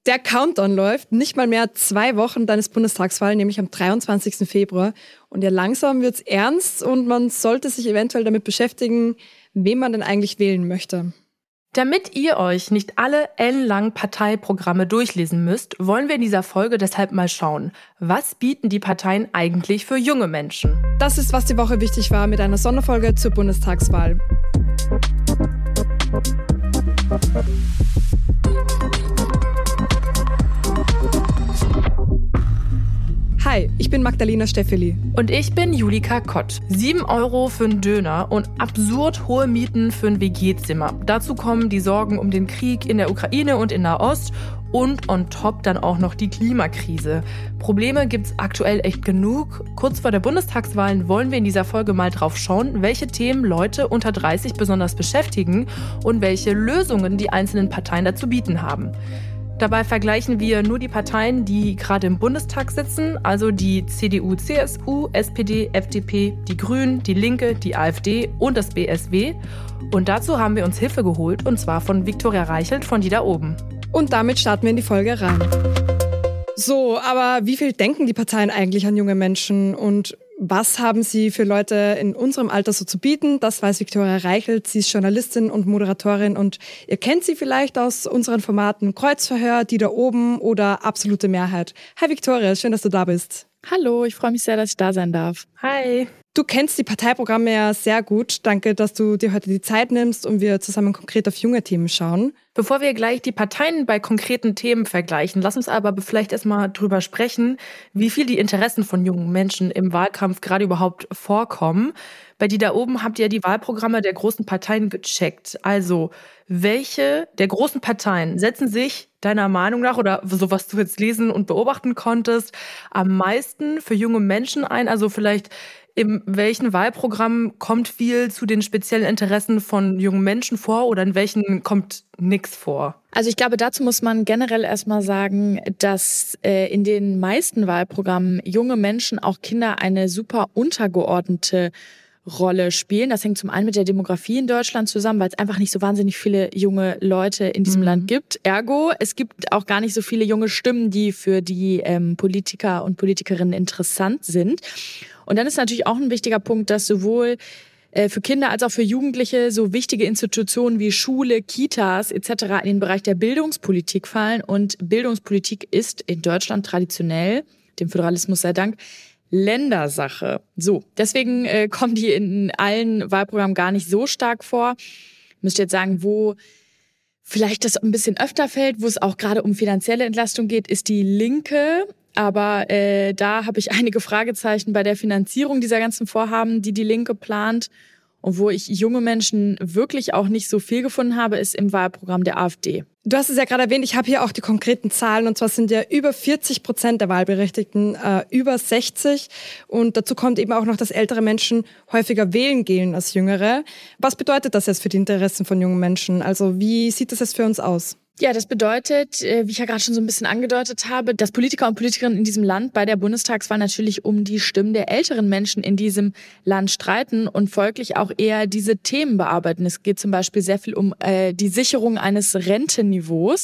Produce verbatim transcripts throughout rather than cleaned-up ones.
Der Countdown läuft. Nicht mal mehr zwei Wochen, dann ist Bundestagswahl, nämlich am dreiundzwanzigsten Februar. Und ja, langsam wird's ernst und man sollte sich eventuell damit beschäftigen, wen man denn eigentlich wählen möchte. Damit ihr euch nicht alle ellenlangen Parteiprogramme durchlesen müsst, wollen wir in dieser Folge deshalb mal schauen, was bieten die Parteien eigentlich für junge Menschen? Das ist, was die Woche wichtig war mit einer Sonderfolge zur Bundestagswahl. Hi, ich bin Magdalena Steffeli. Und ich bin Julika Kott. Sieben Euro für einen Döner und absurd hohe Mieten für ein W G-Zimmer. Dazu kommen die Sorgen um den Krieg in der Ukraine und in Nahost und on top dann auch noch die Klimakrise. Probleme gibt's aktuell echt genug. Kurz vor der Bundestagswahlen wollen wir in dieser Folge mal drauf schauen, welche Themen Leute unter dreißig besonders beschäftigen und welche Lösungen die einzelnen Parteien dazu bieten haben. Dabei vergleichen wir nur die Parteien, die gerade im Bundestag sitzen, also die C D U, C S U, S P D, F D P, die Grünen, die Linke, die AfD und das B S W. Und dazu haben wir uns Hilfe geholt, und zwar von Viktoria Reichelt von Die da oben. Und damit starten wir in die Folge rein. So, aber wie viel denken die Parteien eigentlich an junge Menschen und was haben sie für Leute in unserem Alter so zu bieten? Das weiß Viktoria Reichelt. Sie ist Journalistin und Moderatorin und ihr kennt sie vielleicht aus unseren Formaten Kreuzverhör, Die da oben oder Absolute Mehrheit. Hi Viktoria, schön, dass du da bist. Hallo, ich freue mich sehr, dass ich da sein darf. Hi. Du kennst die Parteiprogramme ja sehr gut. Danke, dass du dir heute die Zeit nimmst und wir zusammen konkret auf junge Themen schauen. Bevor wir gleich die Parteien bei konkreten Themen vergleichen, lass uns aber vielleicht erstmal drüber sprechen, wie viel die Interessen von jungen Menschen im Wahlkampf gerade überhaupt vorkommen. Bei Die da oben habt ihr die Wahlprogramme der großen Parteien gecheckt. Also, welche der großen Parteien setzen sich deiner Meinung nach oder so, was du jetzt lesen und beobachten konntest, am meisten für junge Menschen ein? Also vielleicht in welchen Wahlprogrammen kommt viel zu den speziellen Interessen von jungen Menschen vor oder in welchen kommt nichts vor? Also ich glaube, dazu muss man generell erstmal sagen, dass äh, in den meisten Wahlprogrammen junge Menschen, auch Kinder, eine super untergeordnete Rolle spielen. Das hängt zum einen mit der Demografie in Deutschland zusammen, weil es einfach nicht so wahnsinnig viele junge Leute in diesem mhm. Land gibt. Ergo, es gibt auch gar nicht so viele junge Stimmen, die für die ähm, Politiker und Politikerinnen interessant sind. Und dann ist natürlich auch ein wichtiger Punkt, dass sowohl äh, für Kinder als auch für Jugendliche so wichtige Institutionen wie Schule, Kitas et cetera in den Bereich der Bildungspolitik fallen. Und Bildungspolitik ist in Deutschland traditionell, dem Föderalismus sei Dank, Ländersache. So, deswegen äh, kommen die in allen Wahlprogrammen gar nicht so stark vor. Ich müsste jetzt sagen, wo vielleicht das ein bisschen öfter fällt, wo es auch gerade um finanzielle Entlastung geht, ist die Linke. Aber äh, da habe ich einige Fragezeichen bei der Finanzierung dieser ganzen Vorhaben, die die Linke plant. Und wo ich junge Menschen wirklich auch nicht so viel gefunden habe, ist im Wahlprogramm der AfD. Du hast es ja gerade erwähnt, ich habe hier auch die konkreten Zahlen. Und zwar sind ja über vierzig Prozent der Wahlberechtigten äh, über sechzig. Und dazu kommt eben auch noch, dass ältere Menschen häufiger wählen gehen als jüngere. Was bedeutet das jetzt für die Interessen von jungen Menschen? Also wie sieht das jetzt für uns aus? Ja, das bedeutet, wie ich ja gerade schon so ein bisschen angedeutet habe, dass Politiker und Politikerinnen in diesem Land bei der Bundestagswahl natürlich um die Stimmen der älteren Menschen in diesem Land streiten und folglich auch eher diese Themen bearbeiten. Es geht zum Beispiel sehr viel um äh, die Sicherung eines Rentenniveaus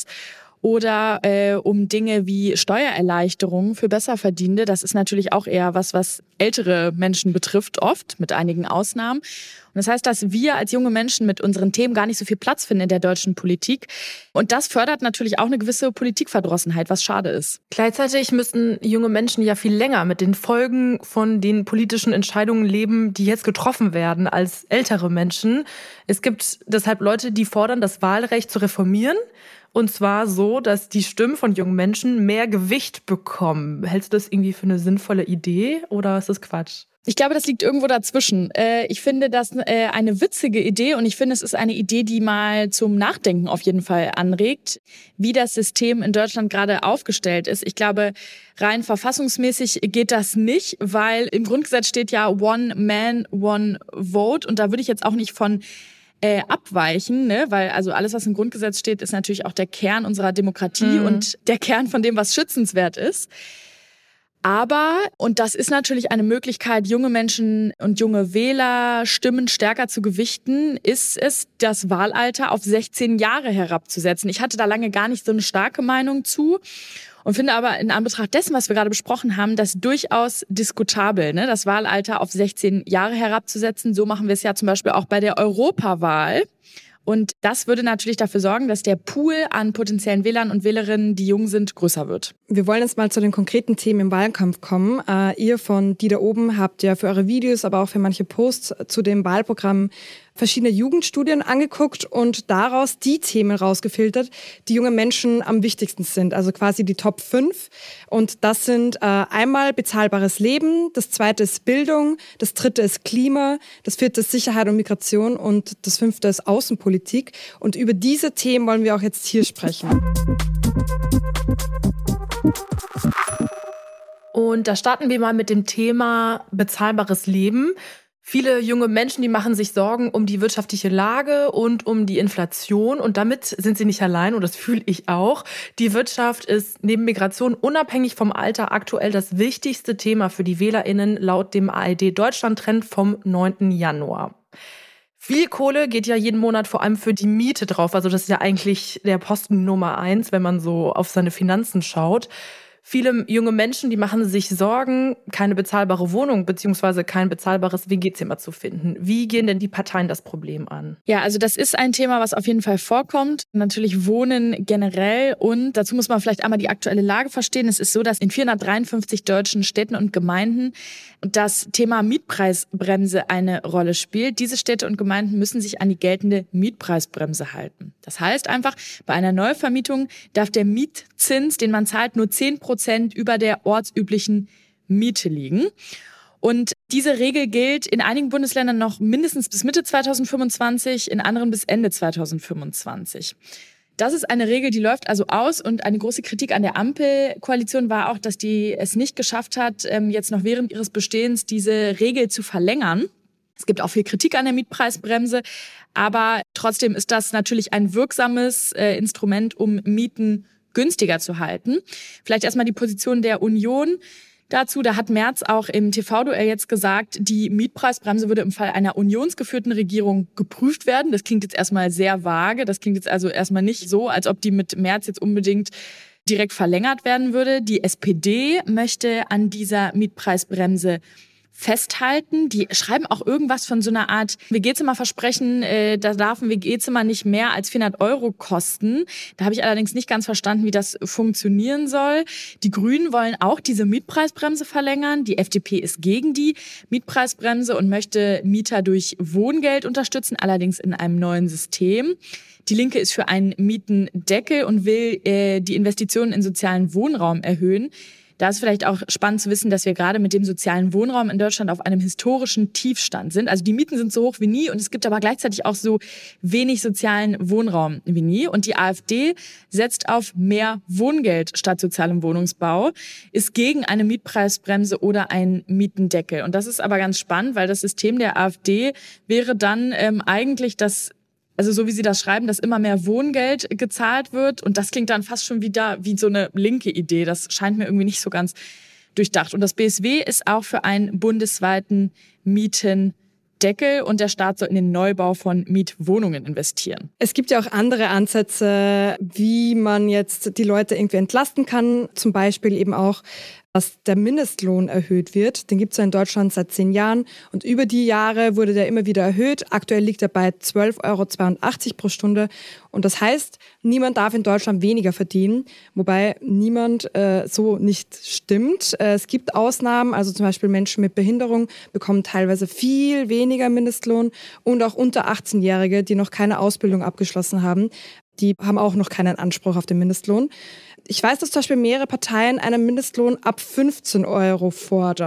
oder äh, um Dinge wie Steuererleichterungen für Besserverdienende. Das ist natürlich auch eher was, was ältere Menschen betrifft, oft, mit einigen Ausnahmen. Und das heißt, dass wir als junge Menschen mit unseren Themen gar nicht so viel Platz finden in der deutschen Politik. Und das fördert natürlich auch eine gewisse Politikverdrossenheit, was schade ist. Gleichzeitig müssen junge Menschen ja viel länger mit den Folgen von den politischen Entscheidungen leben, die jetzt getroffen werden, als ältere Menschen. Es gibt deshalb Leute, die fordern, das Wahlrecht zu reformieren. Und zwar so, dass die Stimmen von jungen Menschen mehr Gewicht bekommen. Hältst du das irgendwie für eine sinnvolle Idee oder ist das Quatsch? Ich glaube, das liegt irgendwo dazwischen. Ich finde das eine witzige Idee und ich finde, es ist eine Idee, die mal zum Nachdenken auf jeden Fall anregt, wie das System in Deutschland gerade aufgestellt ist. Ich glaube, rein verfassungsmäßig geht das nicht, weil im Grundgesetz steht ja One Man, One Vote und da würde ich jetzt auch nicht von äh, abweichen, ne? Weil also alles, was im Grundgesetz steht, ist natürlich auch der Kern unserer Demokratie mhm. und der Kern von dem, was schützenswert ist. Aber, und das ist natürlich eine Möglichkeit, junge Menschen und junge Wähler Stimmen stärker zu gewichten, ist es, das Wahlalter auf sechzehn Jahre herabzusetzen. Ich hatte da lange gar nicht so eine starke Meinung zu. Und finde aber in Anbetracht dessen, was wir gerade besprochen haben, das durchaus diskutabel, ne? Das Wahlalter auf sechzehn Jahre herabzusetzen. So machen wir es ja zum Beispiel auch bei der Europawahl. Und das würde natürlich dafür sorgen, dass der Pool an potenziellen Wählern und Wählerinnen, die jung sind, größer wird. Wir wollen jetzt mal zu den konkreten Themen im Wahlkampf kommen. Äh, ihr von Die da oben habt ja für eure Videos, aber auch für manche Posts zu dem Wahlprogramm verschiedene Jugendstudien angeguckt und daraus die Themen rausgefiltert, die junge Menschen am wichtigsten sind. Also quasi die Top fünf. Und das sind äh, einmal bezahlbares Leben, das zweite ist Bildung, das dritte ist Klima, das vierte ist Sicherheit und Migration und das fünfte ist Außenpolitik. Und über diese Themen wollen wir auch jetzt hier sprechen. Und da starten wir mal mit dem Thema bezahlbares Leben. Viele junge Menschen, die machen sich Sorgen um die wirtschaftliche Lage und um die Inflation. Und damit sind sie nicht allein, und das fühle ich auch. Die Wirtschaft ist neben Migration unabhängig vom Alter aktuell das wichtigste Thema für die WählerInnen laut dem A R D-Deutschland-Trend vom neunten Januar. Viel Kohle geht ja jeden Monat vor allem für die Miete drauf. Also das ist ja eigentlich der Posten Nummer eins, wenn man so auf seine Finanzen schaut. Viele junge Menschen, die machen sich Sorgen, keine bezahlbare Wohnung bzw. kein bezahlbares W G-Zimmer zu finden. Wie gehen denn die Parteien das Problem an? Ja, also das ist ein Thema, was auf jeden Fall vorkommt. Natürlich Wohnen generell, und dazu muss man vielleicht einmal die aktuelle Lage verstehen. Es ist so, dass in vierhundertdreiundfünfzig deutschen Städten und Gemeinden das Thema Mietpreisbremse eine Rolle spielt. Diese Städte und Gemeinden müssen sich an die geltende Mietpreisbremse halten. Das heißt einfach, bei einer Neuvermietung darf der Mietzins, den man zahlt, nur zehn Prozent über der ortsüblichen Miete liegen. Und diese Regel gilt in einigen Bundesländern noch mindestens bis Mitte zweitausendfünfundzwanzig, in anderen bis Ende zweitausendfünfundzwanzig. Das ist eine Regel, die läuft also aus, und eine große Kritik an der Ampelkoalition war auch, dass die es nicht geschafft hat, jetzt noch während ihres Bestehens diese Regel zu verlängern. Es gibt auch viel Kritik an der Mietpreisbremse, aber trotzdem ist das natürlich ein wirksames äh, Instrument, um Mieten günstiger zu halten. Vielleicht erstmal die Position der Union dazu. Da hat Merz auch im T V-Duell jetzt gesagt, die Mietpreisbremse würde im Fall einer unionsgeführten Regierung geprüft werden. Das klingt jetzt erstmal sehr vage. Das klingt jetzt also erstmal nicht so, als ob die mit Merz jetzt unbedingt direkt verlängert werden würde. Die S P D möchte an dieser Mietpreisbremse festhalten. Die schreiben auch irgendwas von so einer Art W G-Zimmer-Versprechen, äh, da darf ein W G-Zimmer nicht mehr als vierhundert Euro kosten. Da habe ich allerdings nicht ganz verstanden, wie das funktionieren soll. Die Grünen wollen auch diese Mietpreisbremse verlängern. Die F D P ist gegen die Mietpreisbremse und möchte Mieter durch Wohngeld unterstützen, allerdings in einem neuen System. Die Linke ist für einen Mietendeckel und will äh, die Investitionen in sozialen Wohnraum erhöhen. Da ist vielleicht auch spannend zu wissen, dass wir gerade mit dem sozialen Wohnraum in Deutschland auf einem historischen Tiefstand sind. Also die Mieten sind so hoch wie nie, und es gibt aber gleichzeitig auch so wenig sozialen Wohnraum wie nie. Und die AfD setzt auf mehr Wohngeld statt sozialem Wohnungsbau, ist gegen eine Mietpreisbremse oder einen Mietendeckel. Und das ist aber ganz spannend, weil das System der AfD wäre dann ähm, eigentlich das, also so wie sie das schreiben, dass immer mehr Wohngeld gezahlt wird. Und das klingt dann fast schon wieder wie so eine linke Idee. Das scheint mir irgendwie nicht so ganz durchdacht. Und das B S W ist auch für einen bundesweiten Mietendeckel, und der Staat soll in den Neubau von Mietwohnungen investieren. Es gibt ja auch andere Ansätze, wie man jetzt die Leute irgendwie entlasten kann. Zum Beispiel eben auch, dass der Mindestlohn erhöht wird. Den gibt es ja in Deutschland seit zehn Jahren. Und über die Jahre wurde der immer wieder erhöht. Aktuell liegt er bei zwölf Euro zweiundachtzig pro Stunde. Und das heißt, niemand darf in Deutschland weniger verdienen. Wobei niemand äh, so nicht stimmt. Äh, es gibt Ausnahmen. Also zum Beispiel Menschen mit Behinderung bekommen teilweise viel weniger Mindestlohn. Und auch unter achtzehnjährige, die noch keine Ausbildung abgeschlossen haben, die haben auch noch keinen Anspruch auf den Mindestlohn. Ich weiß, dass zum Beispiel mehrere Parteien einen Mindestlohn ab fünfzehn Euro fordern.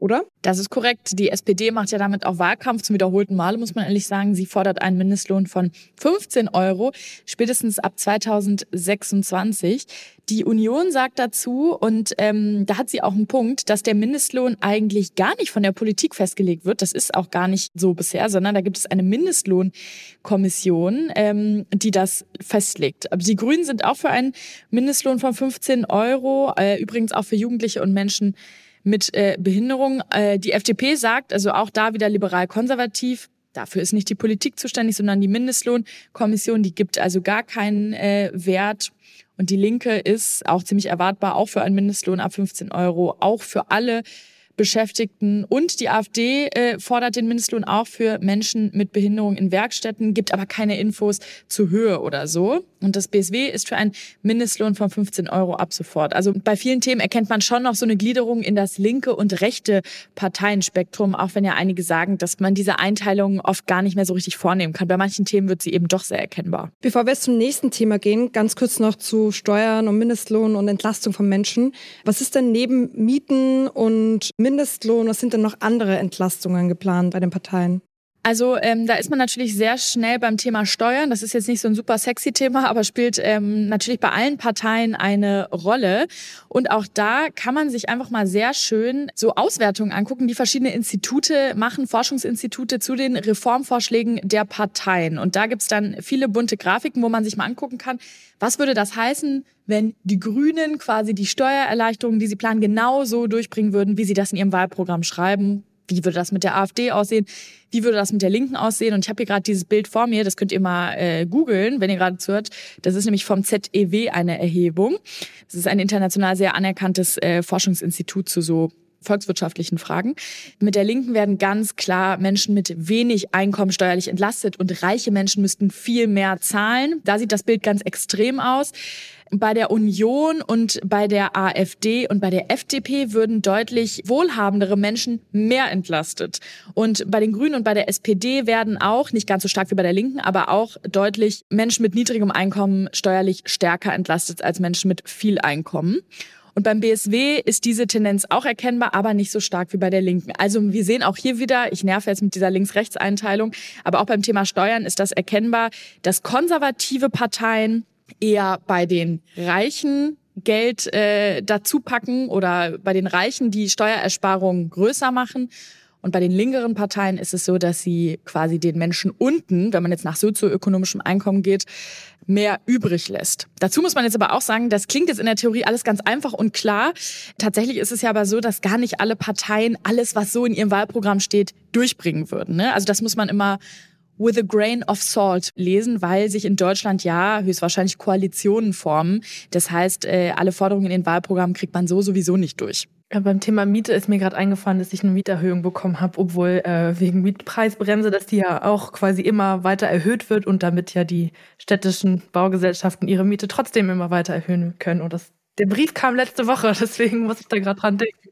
oder? Das ist korrekt. Die S P D macht ja damit auch Wahlkampf zum wiederholten Male, muss man ehrlich sagen. Sie fordert einen Mindestlohn von fünfzehn Euro, spätestens ab zweitausendsechsundzwanzig. Die Union sagt dazu, und ähm, da hat sie auch einen Punkt, dass der Mindestlohn eigentlich gar nicht von der Politik festgelegt wird. Das ist auch gar nicht so bisher, sondern da gibt es eine Mindestlohnkommission, ähm, die das festlegt. Aber die Grünen sind auch für einen Mindestlohn von fünfzehn Euro, äh, übrigens auch für Jugendliche und Menschen mit äh, Behinderung. Äh, die F D P sagt, also auch da wieder liberal-konservativ, dafür ist nicht die Politik zuständig, sondern die Mindestlohnkommission, die gibt also gar keinen äh, Wert. Und die Linke ist auch ziemlich erwartbar, auch für einen Mindestlohn ab fünfzehn Euro, auch für alle Beschäftigten. Und die AfD äh, fordert den Mindestlohn auch für Menschen mit Behinderung in Werkstätten, gibt aber keine Infos zur Höhe oder so. Und das B S W ist für einen Mindestlohn von fünfzehn Euro ab sofort. Also bei vielen Themen erkennt man schon noch so eine Gliederung in das linke und rechte Parteienspektrum, auch wenn ja einige sagen, dass man diese Einteilung oft gar nicht mehr so richtig vornehmen kann. Bei manchen Themen wird sie eben doch sehr erkennbar. Bevor wir jetzt zum nächsten Thema gehen, ganz kurz noch zu Steuern und Mindestlohn und Entlastung von Menschen. Was ist denn neben Mieten und Mindestlohn, was sind denn noch andere Entlastungen geplant bei den Parteien? Also ähm, da ist man natürlich sehr schnell beim Thema Steuern. Das ist jetzt nicht so ein super sexy Thema, aber spielt ähm, natürlich bei allen Parteien eine Rolle. Und auch da kann man sich einfach mal sehr schön so Auswertungen angucken, die verschiedene Institute machen, Forschungsinstitute zu den Reformvorschlägen der Parteien. Und da gibt's dann viele bunte Grafiken, wo man sich mal angucken kann, was würde das heißen, wenn die Grünen quasi die Steuererleichterungen, die sie planen, genau so durchbringen würden, wie sie das in ihrem Wahlprogramm schreiben. Wie würde das mit der AfD aussehen? Wie würde das mit der Linken aussehen? Und ich habe hier gerade dieses Bild vor mir, das könnt ihr mal äh, googeln, wenn ihr gerade zuhört. Das ist nämlich vom Z E W eine Erhebung. Das ist ein international sehr anerkanntes äh, Forschungsinstitut zu so volkswirtschaftlichen Fragen. Mit der Linken werden ganz klar Menschen mit wenig Einkommen steuerlich entlastet und reiche Menschen müssten viel mehr zahlen. Da sieht das Bild ganz extrem aus. Bei der Union und bei der AfD und bei der F D P würden deutlich wohlhabendere Menschen mehr entlastet. Und bei den Grünen und bei der S P D werden auch, nicht ganz so stark wie bei der Linken, aber auch deutlich Menschen mit niedrigem Einkommen steuerlich stärker entlastet als Menschen mit viel Einkommen. Und beim B S W ist diese Tendenz auch erkennbar, aber nicht so stark wie bei der Linken. Also wir sehen auch hier wieder, ich nerve jetzt mit dieser Links-Rechts-Einteilung, aber auch beim Thema Steuern ist das erkennbar, dass konservative Parteien eher bei den Reichen Geld äh, dazu packen oder bei den Reichen die Steuerersparungen größer machen. Und bei den linkeren Parteien ist es so, dass sie quasi den Menschen unten, wenn man jetzt nach sozioökonomischem Einkommen geht, mehr übrig lässt. Dazu muss man jetzt aber auch sagen, das klingt jetzt in der Theorie alles ganz einfach und klar. Tatsächlich ist es ja aber so, dass gar nicht alle Parteien alles, was so in ihrem Wahlprogramm steht, durchbringen würden. Ne? Also das muss man immer with a grain of salt lesen, weil sich in Deutschland ja höchstwahrscheinlich Koalitionen formen. Das heißt, alle Forderungen in den Wahlprogrammen kriegt man so sowieso nicht durch. Ja, beim Thema Miete ist mir gerade eingefallen, dass ich eine Mieterhöhung bekommen habe, obwohl äh, wegen Mietpreisbremse, dass die ja auch quasi immer weiter erhöht wird und damit ja die städtischen Baugesellschaften ihre Miete trotzdem immer weiter erhöhen können. Und das, der Brief kam letzte Woche, deswegen muss ich da gerade dran denken.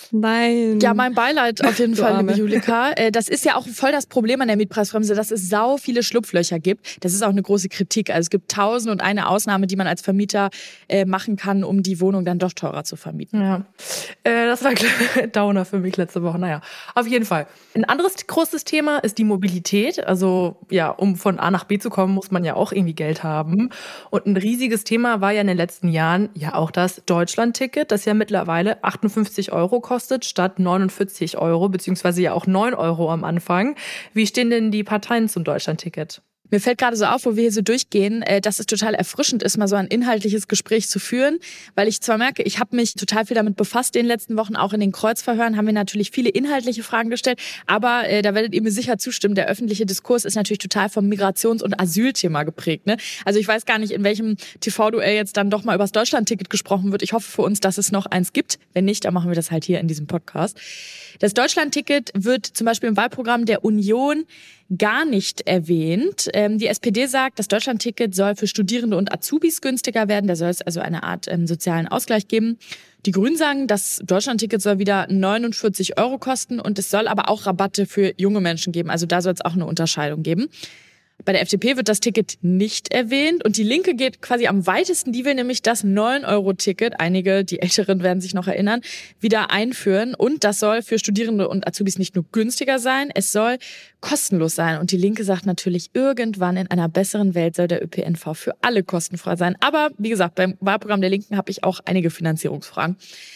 Nein. Ja, mein Beileid auf jeden Du Fall, Arme. liebe Julika. Das ist ja auch voll das Problem an der Mietpreisbremse, dass es sau viele Schlupflöcher gibt. Das ist auch eine große Kritik. Also es gibt tausend und eine Ausnahme, die man als Vermieter äh, machen kann, um die Wohnung dann doch teurer zu vermieten. Ja, äh, das war ein Downer für mich letzte Woche. Naja, auf jeden Fall. Ein anderes großes Thema ist die Mobilität. Also ja, um von A nach B zu kommen, muss man ja auch irgendwie Geld haben. Und ein riesiges Thema war ja in den letzten Jahren ja auch das Deutschland-Ticket, das ja mittlerweile achtundfünfzig Euro kostet statt neunundvierzig Euro, beziehungsweise ja auch neun Euro am Anfang. Wie stehen denn die Parteien zum Deutschland-Ticket? Mir fällt gerade so auf, wo wir hier so durchgehen, dass es total erfrischend ist, mal so ein inhaltliches Gespräch zu führen, weil ich zwar merke, ich habe mich total viel damit befasst in den letzten Wochen, auch in den Kreuzverhören haben wir natürlich viele inhaltliche Fragen gestellt, aber äh, da werdet ihr mir sicher zustimmen, der öffentliche Diskurs ist natürlich total vom Migrations- und Asylthema geprägt. Ne? Also ich weiß gar nicht, in welchem T V-Duell jetzt dann doch mal über das Deutschland-Ticket gesprochen wird. Ich hoffe für uns, dass es noch eins gibt. Wenn nicht, dann machen wir das halt hier in diesem Podcast. Das Deutschland-Ticket wird zum Beispiel im Wahlprogramm der Union gar nicht erwähnt. Ähm, die S P D sagt, das Deutschlandticket soll für Studierende und Azubis günstiger werden. Da soll es also eine Art ähm, sozialen Ausgleich geben. Die Grünen sagen, das Deutschlandticket soll wieder neunundvierzig Euro kosten und es soll aber auch Rabatte für junge Menschen geben. Also da soll es auch eine Unterscheidung geben. Bei der F D P wird das Ticket nicht erwähnt und die Linke geht quasi am weitesten. Die will nämlich das neun Euro Ticket, einige, die Älteren werden sich noch erinnern, wieder einführen. Und das soll für Studierende und Azubis nicht nur günstiger sein, es soll kostenlos sein. Und die Linke sagt natürlich, irgendwann in einer besseren Welt soll der Ö P N V für alle kostenfrei sein. Aber wie gesagt, beim Wahlprogramm der Linken habe ich auch einige Finanzierungsfragen.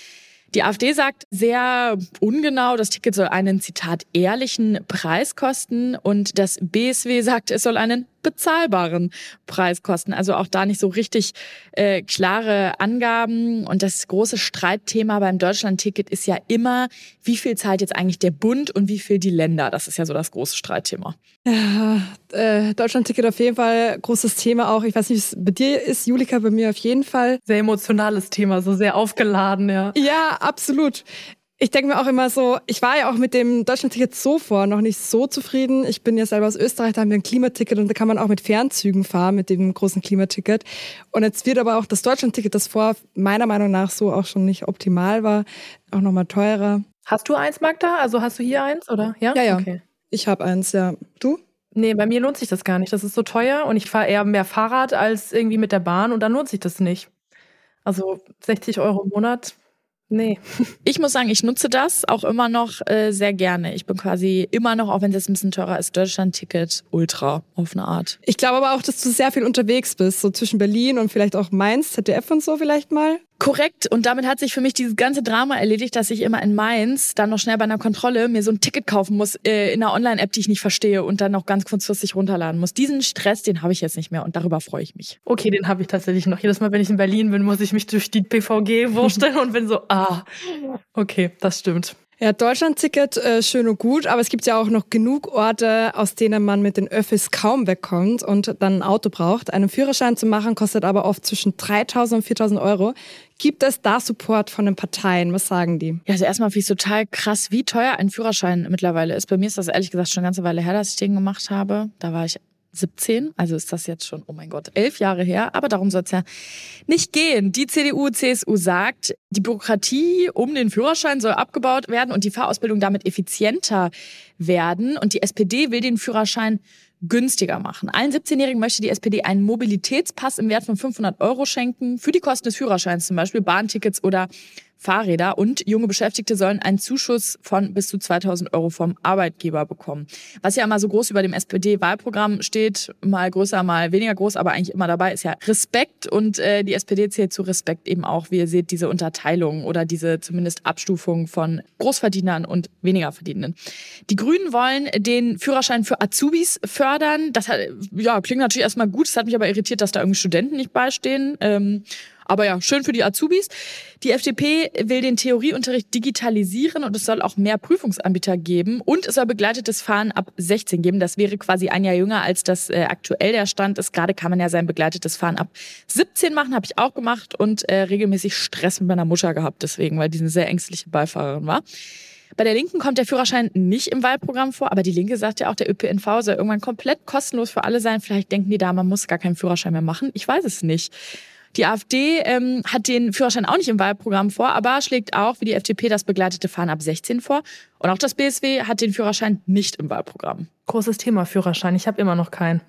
Die AfD sagt sehr ungenau, das Ticket soll einen, Zitat, ehrlichen Preis kosten und das B S W sagt, es soll einen bezahlbaren Preis kosten. Also auch da nicht so richtig äh, klare Angaben. Und das große Streitthema beim Deutschlandticket ist ja immer, wie viel zahlt jetzt eigentlich der Bund und wie viel die Länder? Das ist ja so das große Streitthema. Ja, äh, Deutschlandticket auf jeden Fall großes Thema auch. Ich weiß nicht, wie es bei dir ist, Julika, bei mir auf jeden Fall. Sehr emotionales Thema, so sehr aufgeladen, ja. Ja, absolut. Ich denke mir auch immer so, ich war ja auch mit dem Deutschlandticket so vor noch nicht so zufrieden. Ich bin ja selber aus Österreich, da haben wir ein Klimaticket und da kann man auch mit Fernzügen fahren, mit dem großen Klimaticket. Und jetzt wird aber auch das Deutschlandticket, das vor meiner Meinung nach so auch schon nicht optimal war, auch nochmal teurer. Hast du eins, Magda? Also hast du hier eins, oder? Ja, ja. ja. Okay. Ich habe eins, ja. Du? Nee, bei mir lohnt sich das gar nicht. Das ist so teuer und ich fahre eher mehr Fahrrad als irgendwie mit der Bahn und dann lohnt sich das nicht. Also sechzig Euro im Monat. Nee. Ich muss sagen, ich nutze das auch immer noch äh, sehr gerne. Ich bin quasi immer noch, auch wenn es jetzt ein bisschen teurer ist, Deutschland-Ticket ultra auf eine Art. Ich glaube aber auch, dass du sehr viel unterwegs bist, so zwischen Berlin und vielleicht auch Mainz, Z D F und so vielleicht mal. Korrekt. Und damit hat sich für mich dieses ganze Drama erledigt, dass ich immer in Mainz dann noch schnell bei einer Kontrolle mir so ein Ticket kaufen muss äh, in einer Online-App, die ich nicht verstehe und dann noch ganz kurzfristig runterladen muss. Diesen Stress, den habe ich jetzt nicht mehr und darüber freue ich mich. Okay, den habe ich tatsächlich noch. Jedes Mal, wenn ich in Berlin bin, muss ich mich durch die P V G wursteln und bin so, ah, okay, das stimmt. Ja, Deutschlandticket, äh, schön und gut, aber es gibt ja auch noch genug Orte, aus denen man mit den Öffis kaum wegkommt und dann ein Auto braucht. Einen Führerschein zu machen kostet aber oft zwischen dreitausend und viertausend Euro. Gibt es da Support von den Parteien? Was sagen die? Ja, also erstmal finde ich es total krass, wie teuer ein Führerschein mittlerweile ist. Bei mir ist das ehrlich gesagt schon eine ganze Weile her, dass ich den gemacht habe. Da war ich siebzehn, also ist das jetzt schon, oh mein Gott, elf Jahre her. Aber darum soll es ja nicht gehen. Die C D U, C S U sagt, die Bürokratie um den Führerschein soll abgebaut werden und die Fahrausbildung damit effizienter werden. Und die S P D will den Führerschein günstiger machen. Allen siebzehnjährigen möchte die S P D einen Mobilitätspass im Wert von fünfhundert Euro schenken, für die Kosten des Führerscheins, zum Beispiel Bahntickets oder Fahrräder. Und junge Beschäftigte sollen einen Zuschuss von bis zu zweitausend Euro vom Arbeitgeber bekommen. Was ja immer so groß über dem S P D-Wahlprogramm steht, mal größer, mal weniger groß, aber eigentlich immer dabei, ist ja Respekt. Und äh, die S P D zählt zu Respekt eben auch, wie ihr seht, diese Unterteilung oder diese zumindest Abstufung von Großverdienern und weniger Verdienenden. Die Grünen wollen den Führerschein für Azubis fördern. Das hat, ja, klingt natürlich erstmal gut. Es hat mich aber irritiert, dass da irgendwie Studenten nicht beistehen. Ähm, Aber ja, schön für die Azubis. Die F D P will den Theorieunterricht digitalisieren und es soll auch mehr Prüfungsanbieter geben. Und es soll begleitetes Fahren ab sechzehn geben. Das wäre quasi ein Jahr jünger, als das äh, aktuell der Stand ist. Gerade kann man ja sein begleitetes Fahren ab siebzehn machen, habe ich auch gemacht und äh, regelmäßig Stress mit meiner Mutter gehabt deswegen, weil die eine sehr ängstliche Beifahrerin war. Bei der Linken kommt der Führerschein nicht im Wahlprogramm vor, aber die Linke sagt ja auch, der Ö P N V soll irgendwann komplett kostenlos für alle sein. Vielleicht denken die da, man muss gar keinen Führerschein mehr machen. Ich weiß es nicht. Die AfD ähm, hat den Führerschein auch nicht im Wahlprogramm vor, aber schlägt auch, wie die F D P, das begleitete Fahren ab sechzehn vor. Und auch das B S W hat den Führerschein nicht im Wahlprogramm. Großes Thema, Führerschein. Ich habe immer noch keinen.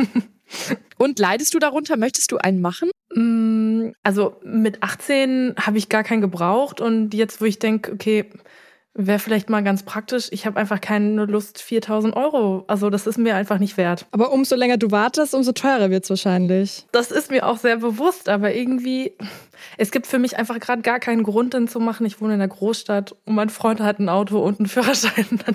Und leidest du darunter? Möchtest du einen machen? Also mit achtzehn habe ich gar keinen gebraucht. Und jetzt, wo ich denke, okay, wäre vielleicht mal ganz praktisch. Ich habe einfach keine Lust, viertausend Euro. Also das ist mir einfach nicht wert. Aber umso länger du wartest, umso teurer wird es wahrscheinlich. Das ist mir auch sehr bewusst, aber irgendwie, es gibt für mich einfach gerade gar keinen Grund, den zu machen. Ich wohne in einer Großstadt und mein Freund hat ein Auto und einen Führerschein. Dann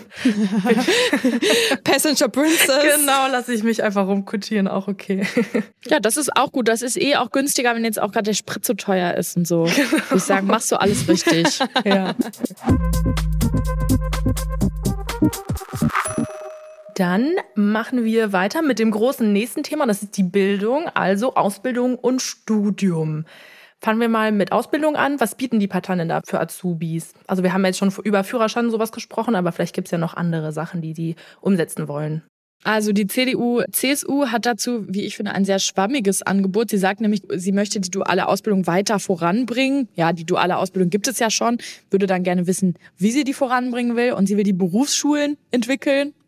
Passenger Princess. Genau, lasse ich mich einfach rumkutschieren, auch okay. Ja, das ist auch gut. Das ist eh auch günstiger, wenn jetzt auch gerade der Sprit so teuer ist und so. Genau. Ich sage, machst du alles richtig. Ja. Dann machen wir weiter mit dem großen nächsten Thema, das ist die Bildung, also Ausbildung und Studium. Fangen wir mal mit Ausbildung an. Was bieten die Parteien denn da für Azubis? Also wir haben jetzt schon über Führerschein und sowas gesprochen, aber vielleicht gibt es ja noch andere Sachen, die die umsetzen wollen. Also die C D U, C S U hat dazu, wie ich finde, ein sehr schwammiges Angebot. Sie sagt nämlich, sie möchte die duale Ausbildung weiter voranbringen. Ja, die duale Ausbildung gibt es ja schon, würde dann gerne wissen, wie sie die voranbringen will. Und sie will die Berufsschulen entwickeln,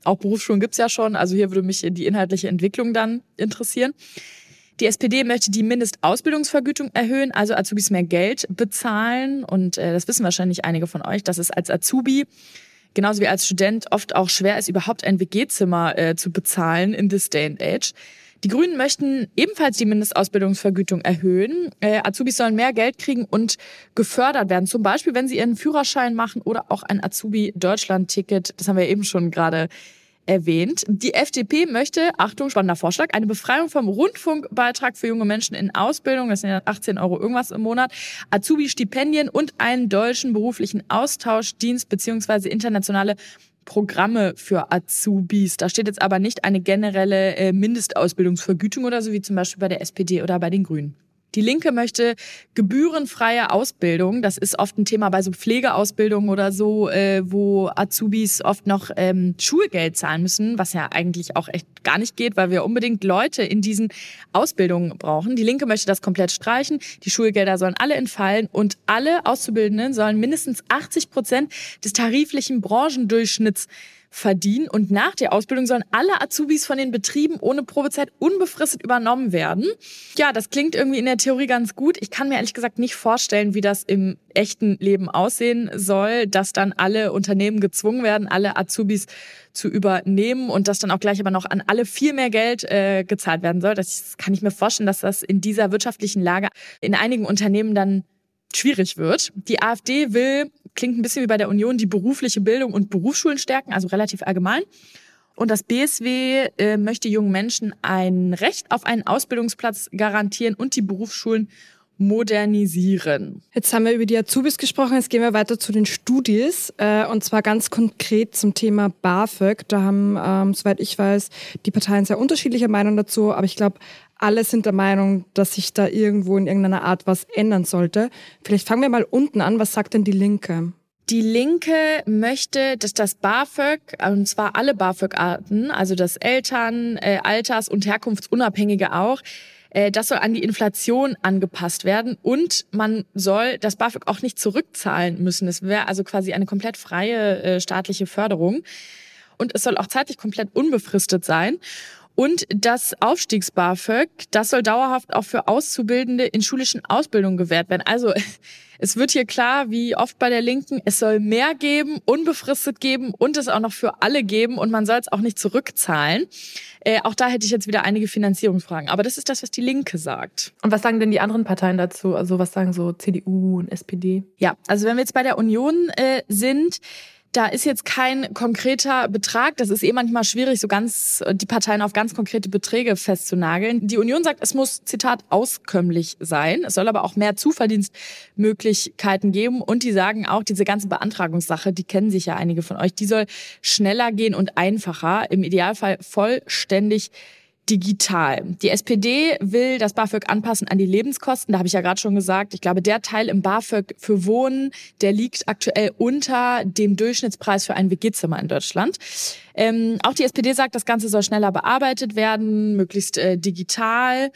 auch Berufsschulen gibt's ja schon. Also hier würde mich die inhaltliche Entwicklung dann interessieren. Die S P D möchte die Mindestausbildungsvergütung erhöhen, also Azubis mehr Geld bezahlen. Und äh, das wissen wahrscheinlich einige von euch, dass es als Azubi genauso wie als Student oft auch schwer ist, überhaupt ein W G-Zimmer äh, zu bezahlen in this day and age. Die Grünen möchten ebenfalls die Mindestausbildungsvergütung erhöhen. Äh, Azubis sollen mehr Geld kriegen und gefördert werden. Zum Beispiel, wenn sie ihren Führerschein machen oder auch ein Azubi-Deutschland-Ticket. Das haben wir eben schon gerade erwähnt. Die F D P möchte, Achtung, spannender Vorschlag, eine Befreiung vom Rundfunkbeitrag für junge Menschen in Ausbildung, das sind ja achtzehn Euro irgendwas im Monat, Azubi-Stipendien und einen deutschen beruflichen Austauschdienst beziehungsweise internationale Programme für Azubis. Da steht jetzt aber nicht eine generelle äh, Mindestausbildungsvergütung oder so, wie zum Beispiel bei der S P D oder bei den Grünen. Die Linke möchte gebührenfreie Ausbildung. Das ist oft ein Thema bei so Pflegeausbildungen oder so, äh, wo Azubis oft noch ähm, Schulgeld zahlen müssen, was ja eigentlich auch echt gar nicht geht, weil wir unbedingt Leute in diesen Ausbildungen brauchen. Die Linke möchte das komplett streichen. Die Schulgelder sollen alle entfallen und alle Auszubildenden sollen mindestens achtzig Prozent des tariflichen Branchendurchschnitts verdienen. Und nach der Ausbildung sollen alle Azubis von den Betrieben ohne Probezeit unbefristet übernommen werden. Ja, das klingt irgendwie in der Theorie ganz gut. Ich kann mir ehrlich gesagt nicht vorstellen, wie das im echten Leben aussehen soll, dass dann alle Unternehmen gezwungen werden, alle Azubis zu übernehmen und dass dann auch gleich aber noch an alle viel mehr Geld äh, gezahlt werden soll. Das kann ich mir vorstellen, dass das in dieser wirtschaftlichen Lage in einigen Unternehmen dann schwierig wird. Die AfD will, klingt ein bisschen wie bei der Union, die berufliche Bildung und Berufsschulen stärken, also relativ allgemein. Und das B S W äh, möchte jungen Menschen ein Recht auf einen Ausbildungsplatz garantieren und die Berufsschulen modernisieren. Jetzt haben wir über die Azubis gesprochen, jetzt gehen wir weiter zu den Studis äh, und zwar ganz konkret zum Thema BAföG. Da haben, ähm, soweit ich weiß, die Parteien sehr unterschiedliche Meinungen dazu, aber ich glaube, alle sind der Meinung, dass sich da irgendwo in irgendeiner Art was ändern sollte. Vielleicht fangen wir mal unten an. Was sagt denn die Linke? Die Linke möchte, dass das BAföG, und zwar alle BAföG-Arten, also das Eltern-, äh, Alters- und Herkunftsunabhängige auch, äh, das soll an die Inflation angepasst werden und man soll das BAföG auch nicht zurückzahlen müssen. Es wäre also quasi eine komplett freie äh, staatliche Förderung und es soll auch zeitlich komplett unbefristet sein. Und das Aufstiegs-BAföG, das soll dauerhaft auch für Auszubildende in schulischen Ausbildungen gewährt werden. Also es wird hier klar, wie oft bei der Linken, es soll mehr geben, unbefristet geben und es auch noch für alle geben und man soll es auch nicht zurückzahlen. Äh, auch da hätte ich jetzt wieder einige Finanzierungsfragen. Aber das ist das, was die Linke sagt. Und was sagen denn die anderen Parteien dazu? Also was sagen so C D U und S P D? Ja, also wenn wir jetzt bei der Union äh, sind, da ist jetzt kein konkreter Betrag. Das ist eh manchmal schwierig, so ganz die Parteien auf ganz konkrete Beträge festzunageln. Die Union sagt, es muss, Zitat, auskömmlich sein. Es soll aber auch mehr Zuverdienstmöglichkeiten geben. Und die sagen auch, diese ganze Beantragungssache, die kennen sich ja einige von euch, die soll schneller gehen und einfacher. Im Idealfall vollständig digital. Die S P D will das BAföG anpassen an die Lebenskosten. Da habe ich ja gerade schon gesagt, ich glaube, der Teil im BAföG für Wohnen, der liegt aktuell unter dem Durchschnittspreis für ein W G-Zimmer in Deutschland. Ähm, auch die S P D sagt, das Ganze soll schneller bearbeitet werden, möglichst äh, digital.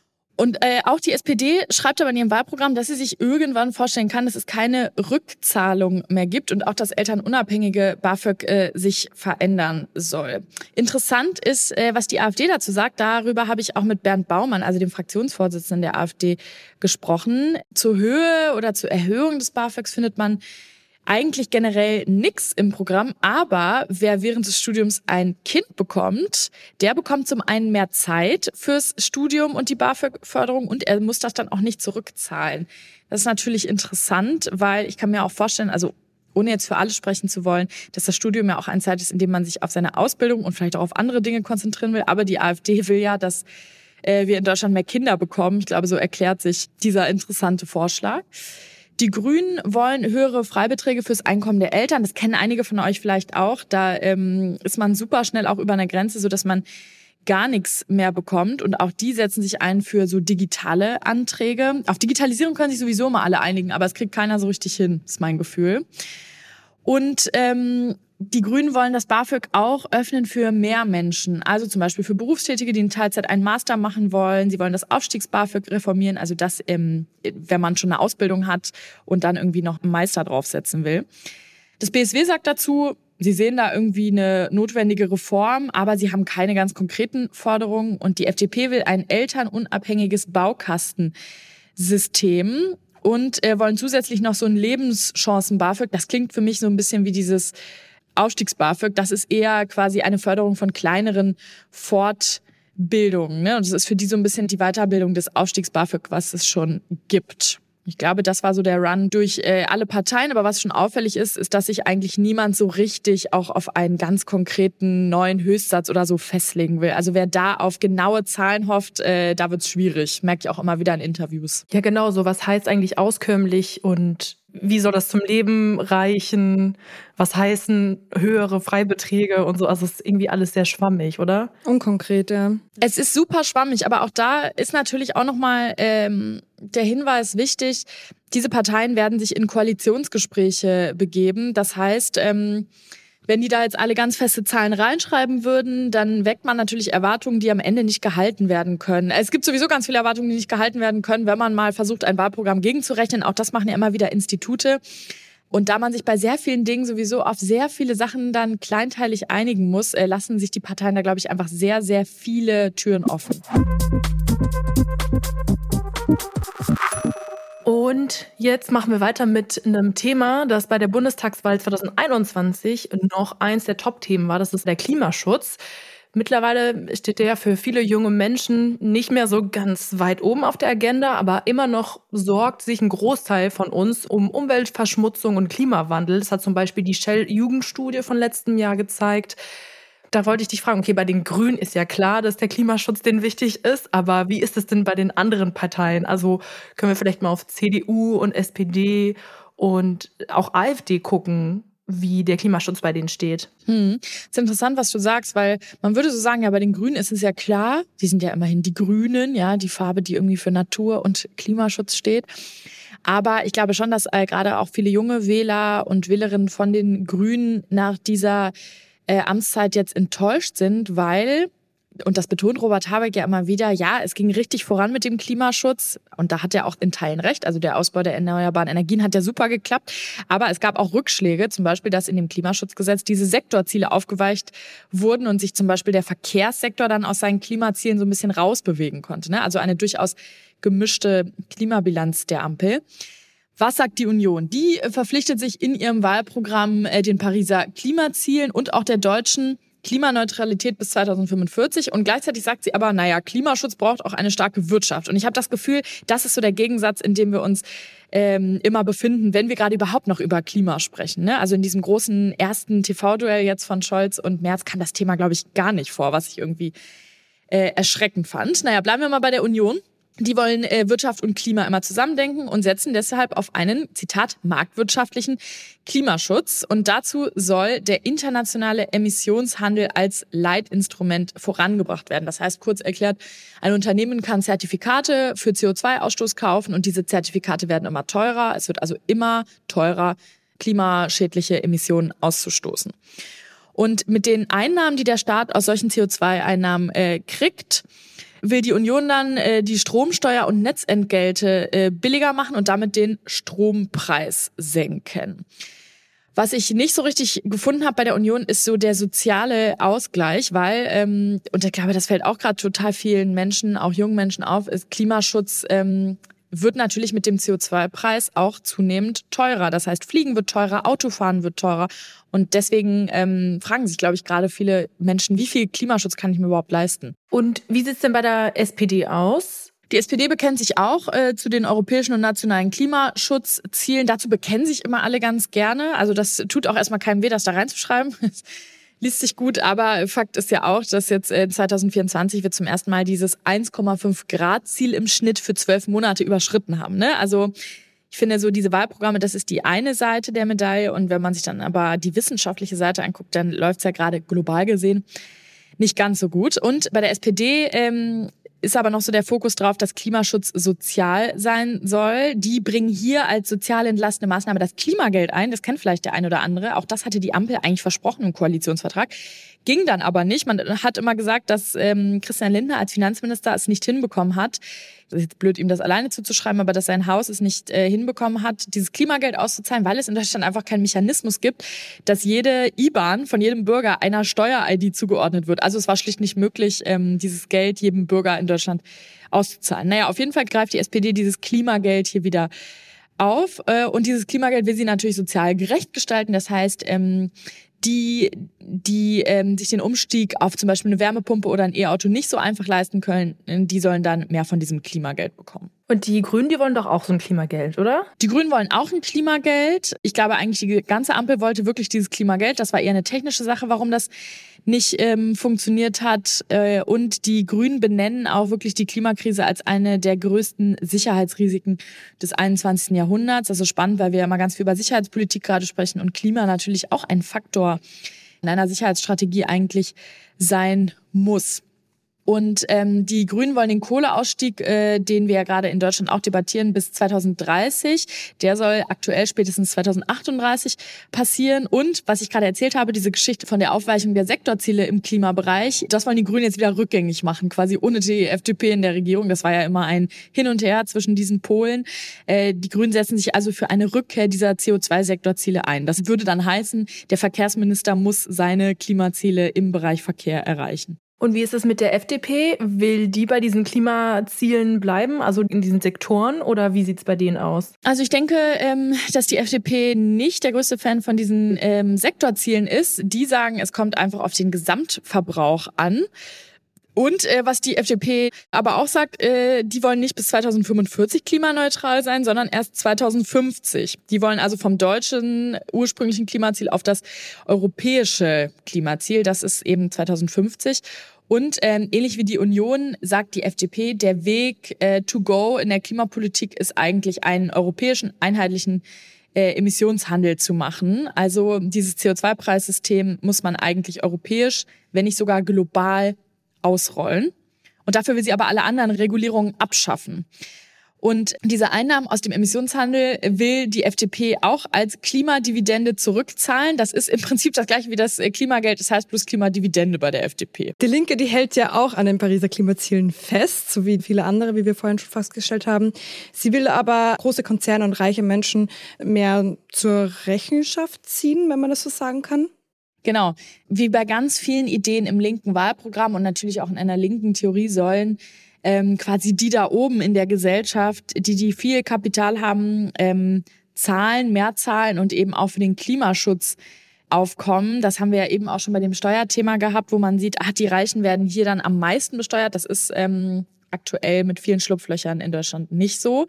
Und äh, auch die S P D schreibt aber in ihrem Wahlprogramm, dass sie sich irgendwann vorstellen kann, dass es keine Rückzahlung mehr gibt und auch das elternunabhängige BAföG äh, sich verändern soll. Interessant ist, äh, was die AfD dazu sagt. Darüber habe ich auch mit Bernd Baumann, also dem Fraktionsvorsitzenden der AfD, gesprochen. Zur Höhe oder zur Erhöhung des BAföGs findet man eigentlich generell nix im Programm, aber wer während des Studiums ein Kind bekommt, der bekommt zum einen mehr Zeit fürs Studium und die BAföG-Förderung und er muss das dann auch nicht zurückzahlen. Das ist natürlich interessant, weil ich kann mir auch vorstellen, also ohne jetzt für alle sprechen zu wollen, dass das Studium ja auch eine Zeit ist, in der man sich auf seine Ausbildung und vielleicht auch auf andere Dinge konzentrieren will, aber die AfD will ja, dass äh, wir in Deutschland mehr Kinder bekommen. Ich glaube, so erklärt sich dieser interessante Vorschlag. Die Grünen wollen höhere Freibeträge fürs Einkommen der Eltern. Das kennen einige von euch vielleicht auch. Da ähm, ist man super schnell auch über einer Grenze, sodass man gar nichts mehr bekommt. Und auch die setzen sich ein für so digitale Anträge. Auf Digitalisierung können sich sowieso mal alle einigen, aber es kriegt keiner so richtig hin, ist mein Gefühl. Und ähm, die Grünen wollen das BAföG auch öffnen für mehr Menschen. Also zum Beispiel für Berufstätige, die in Teilzeit einen Master machen wollen. Sie wollen das Aufstiegs-BAföG reformieren, also das, ähm, wenn man schon eine Ausbildung hat und dann irgendwie noch einen Meister draufsetzen will. Das B S W sagt dazu, Sie sehen da irgendwie eine notwendige Reform, aber sie haben keine ganz konkreten Forderungen. Und die F D P will ein elternunabhängiges Baukastensystem und äh, wollen zusätzlich noch so ein Lebenschancen-BAföG. Das klingt für mich so ein bisschen wie dieses Aufstiegs-BAföG. Das ist eher quasi eine Förderung von kleineren Fortbildungen. Ne? Und das ist für die so ein bisschen die Weiterbildung des Aufstiegs-BAföG, was es schon gibt. Ich glaube, das war so der Run durch äh, alle Parteien. Aber was schon auffällig ist, ist, dass sich eigentlich niemand so richtig auch auf einen ganz konkreten neuen Höchstsatz oder so festlegen will. Also wer da auf genaue Zahlen hofft, äh, da wird's schwierig. Merke ich auch immer wieder in Interviews. Ja, genau. So, was heißt eigentlich auskömmlich und wie soll das zum Leben reichen? Was heißen höhere Freibeträge und so? Also es ist irgendwie alles sehr schwammig, oder? Unkonkret, ja. Es ist super schwammig, aber auch da ist natürlich auch nochmal ähm, der Hinweis wichtig, diese Parteien werden sich in Koalitionsgespräche begeben. Das heißt, ähm, wenn die da jetzt alle ganz feste Zahlen reinschreiben würden, dann weckt man natürlich Erwartungen, die am Ende nicht gehalten werden können. Es gibt sowieso ganz viele Erwartungen, die nicht gehalten werden können, wenn man mal versucht, ein Wahlprogramm gegenzurechnen. Auch das machen ja immer wieder Institute. Und da man sich bei sehr vielen Dingen sowieso auf sehr viele Sachen dann kleinteilig einigen muss, lassen sich die Parteien da, glaube ich, einfach sehr, sehr viele Türen offen. Und jetzt machen wir weiter mit einem Thema, das bei der Bundestagswahl zwanzig einundzwanzig noch eins der Top-Themen war. Das ist der Klimaschutz. Mittlerweile steht der für viele junge Menschen nicht mehr so ganz weit oben auf der Agenda, aber immer noch sorgt sich ein Großteil von uns um Umweltverschmutzung und Klimawandel. Das hat zum Beispiel die Shell-Jugendstudie von letztem Jahr gezeigt. Da wollte ich dich fragen, okay, bei den Grünen ist ja klar, dass der Klimaschutz denen wichtig ist, aber wie ist es denn bei den anderen Parteien? Also können wir vielleicht mal auf C D U und S P D und auch AfD gucken, wie der Klimaschutz bei denen steht. Hm. Ist interessant, was du sagst, weil man würde so sagen, ja, bei den Grünen ist es ja klar, die sind ja immerhin die Grünen, ja, die Farbe, die irgendwie für Natur und Klimaschutz steht. Aber ich glaube schon, dass äh, gerade auch viele junge Wähler und Wählerinnen von den Grünen nach dieser äh, Amtszeit jetzt enttäuscht sind, weil, und das betont Robert Habeck ja immer wieder, ja, es ging richtig voran mit dem Klimaschutz und da hat er auch in Teilen recht, also der Ausbau der erneuerbaren Energien hat ja super geklappt, aber es gab auch Rückschläge, zum Beispiel, dass in dem Klimaschutzgesetz diese Sektorziele aufgeweicht wurden und sich zum Beispiel der Verkehrssektor dann aus seinen Klimazielen so ein bisschen rausbewegen konnte, ne? Also eine durchaus gemischte Klimabilanz der Ampel. Was sagt die Union? Die verpflichtet sich in ihrem Wahlprogramm den Pariser Klimazielen und auch der deutschen Klimaneutralität bis zweitausendfünfundvierzig. Und gleichzeitig sagt sie aber, naja, Klimaschutz braucht auch eine starke Wirtschaft. Und ich habe das Gefühl, das ist so der Gegensatz, in dem wir uns ähm, immer befinden, wenn wir gerade überhaupt noch über Klima sprechen. Ne? Also in diesem großen ersten T V-Duell jetzt von Scholz und Merz kam das Thema, glaube ich, gar nicht vor, was ich irgendwie äh, erschreckend fand. Naja, bleiben wir mal bei der Union. Die wollen äh, Wirtschaft und Klima immer zusammendenken und setzen deshalb auf einen, Zitat, marktwirtschaftlichen Klimaschutz. Und dazu soll der internationale Emissionshandel als Leitinstrument vorangebracht werden. Das heißt, kurz erklärt, ein Unternehmen kann Zertifikate für C O zwei Ausstoß kaufen und diese Zertifikate werden immer teurer. Es wird also immer teurer, klimaschädliche Emissionen auszustoßen. Und mit den Einnahmen, die der Staat aus solchen C O zwei Einnahmen äh, kriegt, will die Union dann äh, die Stromsteuer und Netzentgelte äh, billiger machen und damit den Strompreis senken. Was ich nicht so richtig gefunden habe bei der Union, ist so der soziale Ausgleich, weil, ähm, und ich glaube, das fällt auch gerade total vielen Menschen, auch jungen Menschen auf, ist Klimaschutz ähm, wird natürlich mit dem C O zwei Preis auch zunehmend teurer. Das heißt, Fliegen wird teurer, Autofahren wird teurer. Und deswegen ähm, fragen sich, glaube ich, gerade viele Menschen, wie viel Klimaschutz kann ich mir überhaupt leisten? Und wie sieht's denn bei der S P D aus? Die S P D bekennt sich auch äh, zu den europäischen und nationalen Klimaschutzzielen. Dazu bekennen sich immer alle ganz gerne. Also das tut auch erstmal keinem weh, das da reinzuschreiben. Liest sich gut, aber Fakt ist ja auch, dass jetzt äh, zwanzig vierundzwanzig wir zum ersten Mal dieses eins Komma fünf Grad Ziel im Schnitt für zwölf Monate überschritten haben. Ne? Also ich finde so diese Wahlprogramme, das ist die eine Seite der Medaille. Und wenn man sich dann aber die wissenschaftliche Seite anguckt, dann läuft's ja gerade global gesehen nicht ganz so gut. Und bei der S P D ähm, ist aber noch so der Fokus drauf, dass Klimaschutz sozial sein soll. Die bringen hier als sozial entlastende Maßnahme das Klimageld ein. Das kennt vielleicht der ein oder andere. Auch das hatte die Ampel eigentlich versprochen im Koalitionsvertrag. Ging dann aber nicht. Man hat immer gesagt, dass ähm, Christian Lindner als Finanzminister es nicht hinbekommen hat. Das ist jetzt blöd, ihm das alleine zuzuschreiben, aber dass sein Haus es nicht äh, hinbekommen hat, dieses Klimageld auszuzahlen, weil es in Deutschland einfach keinen Mechanismus gibt, dass jede I B A N von jedem Bürger einer Steuer-I D zugeordnet wird. Also es war schlicht nicht möglich, ähm, dieses Geld jedem Bürger in Deutschland auszuzahlen. Naja, auf jeden Fall greift die S P D dieses Klimageld hier wieder auf. Äh, und dieses Klimageld will sie natürlich sozial gerecht gestalten. Das heißt, ähm, die, die ähm, sich den Umstieg auf zum Beispiel eine Wärmepumpe oder ein E-Auto nicht so einfach leisten können, die sollen dann mehr von diesem Klimageld bekommen. Und die Grünen, die wollen doch auch so ein Klimageld, oder? Die Grünen wollen auch ein Klimageld. Ich glaube eigentlich, die ganze Ampel wollte wirklich dieses Klimageld. Das war eher eine technische Sache, warum das nicht ähm, funktioniert hat. Äh, und die Grünen benennen auch wirklich die Klimakrise als eine der größten Sicherheitsrisiken des einundzwanzigsten Jahrhunderts. Das ist spannend, weil wir ja immer ganz viel über Sicherheitspolitik gerade sprechen und Klima natürlich auch ein Faktor in einer Sicherheitsstrategie eigentlich sein muss. Und ähm, die Grünen wollen den Kohleausstieg, äh, den wir ja gerade in Deutschland auch debattieren, bis zweitausenddreißig. Der soll aktuell spätestens zweitausendachtunddreißig passieren. Und was ich gerade erzählt habe, diese Geschichte von der Aufweichung der Sektorziele im Klimabereich, das wollen die Grünen jetzt wieder rückgängig machen, quasi ohne die F D P in der Regierung. Das war ja immer ein Hin und Her zwischen diesen Polen. Äh, die Grünen setzen sich also für eine Rückkehr dieser C O zwei Sektorziele ein. Das würde dann heißen, der Verkehrsminister muss seine Klimaziele im Bereich Verkehr erreichen. Und wie ist es mit der F D P? Will die bei diesen Klimazielen bleiben, also in diesen Sektoren, oder wie sieht's bei denen aus? Also ich denke, ähm, dass die F D P nicht der größte Fan von diesen ähm, Sektorzielen ist. Die sagen, es kommt einfach auf den Gesamtverbrauch an. Und äh, was die F D P aber auch sagt, äh, die wollen nicht bis zweitausendfünfundvierzig klimaneutral sein, sondern erst zweitausendfünfzig. Die wollen also vom deutschen ursprünglichen Klimaziel auf das europäische Klimaziel, das ist eben zweitausendfünfzig. Und ähm, ähnlich wie die Union sagt die F D P, der Weg äh, to go in der Klimapolitik ist eigentlich einen europäischen einheitlichen äh, Emissionshandel zu machen. Also dieses C O zwei Preissystem muss man eigentlich europäisch, wenn nicht sogar global ausrollen. Und dafür will sie aber alle anderen Regulierungen abschaffen. Und diese Einnahmen aus dem Emissionshandel will die F D P auch als Klimadividende zurückzahlen. Das ist im Prinzip das gleiche wie das Klimageld, das heißt plus Klimadividende bei der F D P. Die Linke, die hält ja auch an den Pariser Klimazielen fest, so wie viele andere, wie wir vorhin schon festgestellt haben. Sie will aber große Konzerne und reiche Menschen mehr zur Rechenschaft ziehen, wenn man das so sagen kann. Genau. Wie bei ganz vielen Ideen im linken Wahlprogramm und natürlich auch in einer linken Theorie sollen ähm, quasi die da oben in der Gesellschaft, die die viel Kapital haben, ähm, zahlen, mehr zahlen und eben auch für den Klimaschutz aufkommen. Das haben wir ja eben auch schon bei dem Steuerthema gehabt, wo man sieht, ach, die Reichen werden hier dann am meisten besteuert. Das ist ähm, aktuell mit vielen Schlupflöchern in Deutschland nicht so.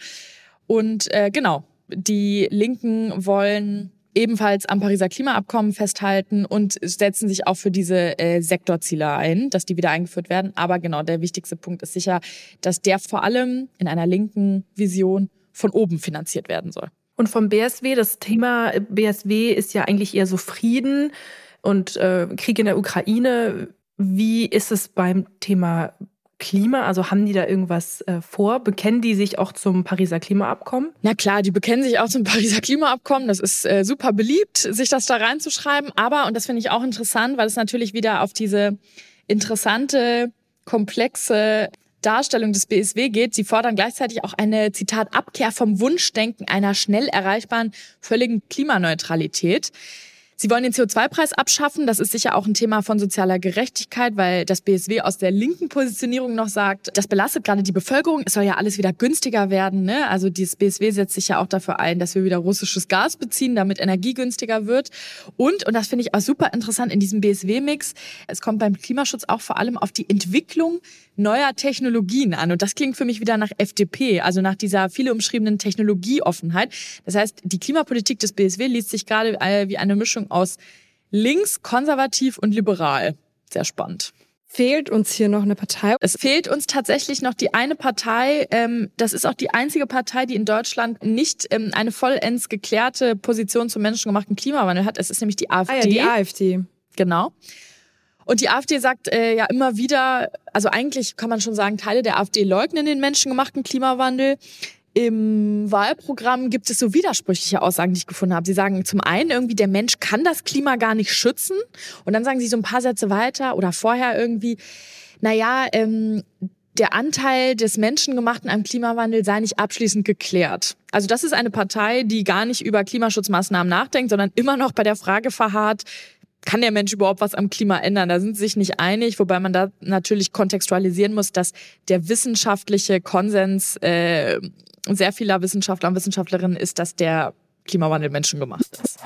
Und äh, genau, die Linken wollen ebenfalls am Pariser Klimaabkommen festhalten und setzen sich auch für diese äh, Sektorziele ein, dass die wieder eingeführt werden. Aber genau, der wichtigste Punkt ist sicher, dass der vor allem in einer linken Vision von oben finanziert werden soll. Und vom B S W, das Thema B S W ist ja eigentlich eher so Frieden und äh, Krieg in der Ukraine. Wie ist es beim Thema Klima? Also haben die da irgendwas äh, vor? Bekennen die sich auch zum Pariser Klimaabkommen? Na klar, die bekennen sich auch zum Pariser Klimaabkommen. Das ist äh, super beliebt, sich das da reinzuschreiben. Aber, und das finde ich auch interessant, weil es natürlich wieder auf diese interessante, komplexe Darstellung des B S W geht. Sie fordern gleichzeitig auch eine, Zitat, Abkehr vom Wunschdenken einer schnell erreichbaren, völligen Klimaneutralität. Sie wollen den C O zwei Preis abschaffen. Das ist sicher auch ein Thema von sozialer Gerechtigkeit, weil das B S W aus der linken Positionierung noch sagt, das belastet gerade die Bevölkerung. Es soll ja alles wieder günstiger werden, ne? Also das B S W setzt sich ja auch dafür ein, dass wir wieder russisches Gas beziehen, damit Energie günstiger wird. Und, und das finde ich auch super interessant in diesem B S W-Mix, es kommt beim Klimaschutz auch vor allem auf die Entwicklung neuer Technologien an. Und das klingt für mich wieder nach F D P, also nach dieser viele umschriebenen Technologieoffenheit. Das heißt, die Klimapolitik des B S W liest sich gerade wie eine Mischung aus links, konservativ und liberal. Sehr spannend. Fehlt uns hier noch eine Partei? Es fehlt uns tatsächlich noch die eine Partei. Ähm, das ist auch die einzige Partei, die in Deutschland nicht ähm, eine vollends geklärte Position zum menschengemachten Klimawandel hat. Es ist nämlich die AfD. Ah ja, die AfD. Genau. Und die AfD sagt äh, ja immer wieder, also eigentlich kann man schon sagen, Teile der AfD leugnen den menschengemachten Klimawandel. Im Wahlprogramm gibt es so widersprüchliche Aussagen, die ich gefunden habe. Sie sagen zum einen irgendwie, der Mensch kann das Klima gar nicht schützen. Und dann sagen sie so ein paar Sätze weiter oder vorher irgendwie, naja, ähm, der Anteil des Menschengemachten am Klimawandel sei nicht abschließend geklärt. Also das ist eine Partei, die gar nicht über Klimaschutzmaßnahmen nachdenkt, sondern immer noch bei der Frage verharrt, kann der Mensch überhaupt was am Klima ändern? Da sind sie sich nicht einig, wobei man da natürlich kontextualisieren muss, dass der wissenschaftliche Konsens äh, sehr vieler Wissenschaftler und Wissenschaftlerinnen ist, dass der Klimawandel menschengemacht ist.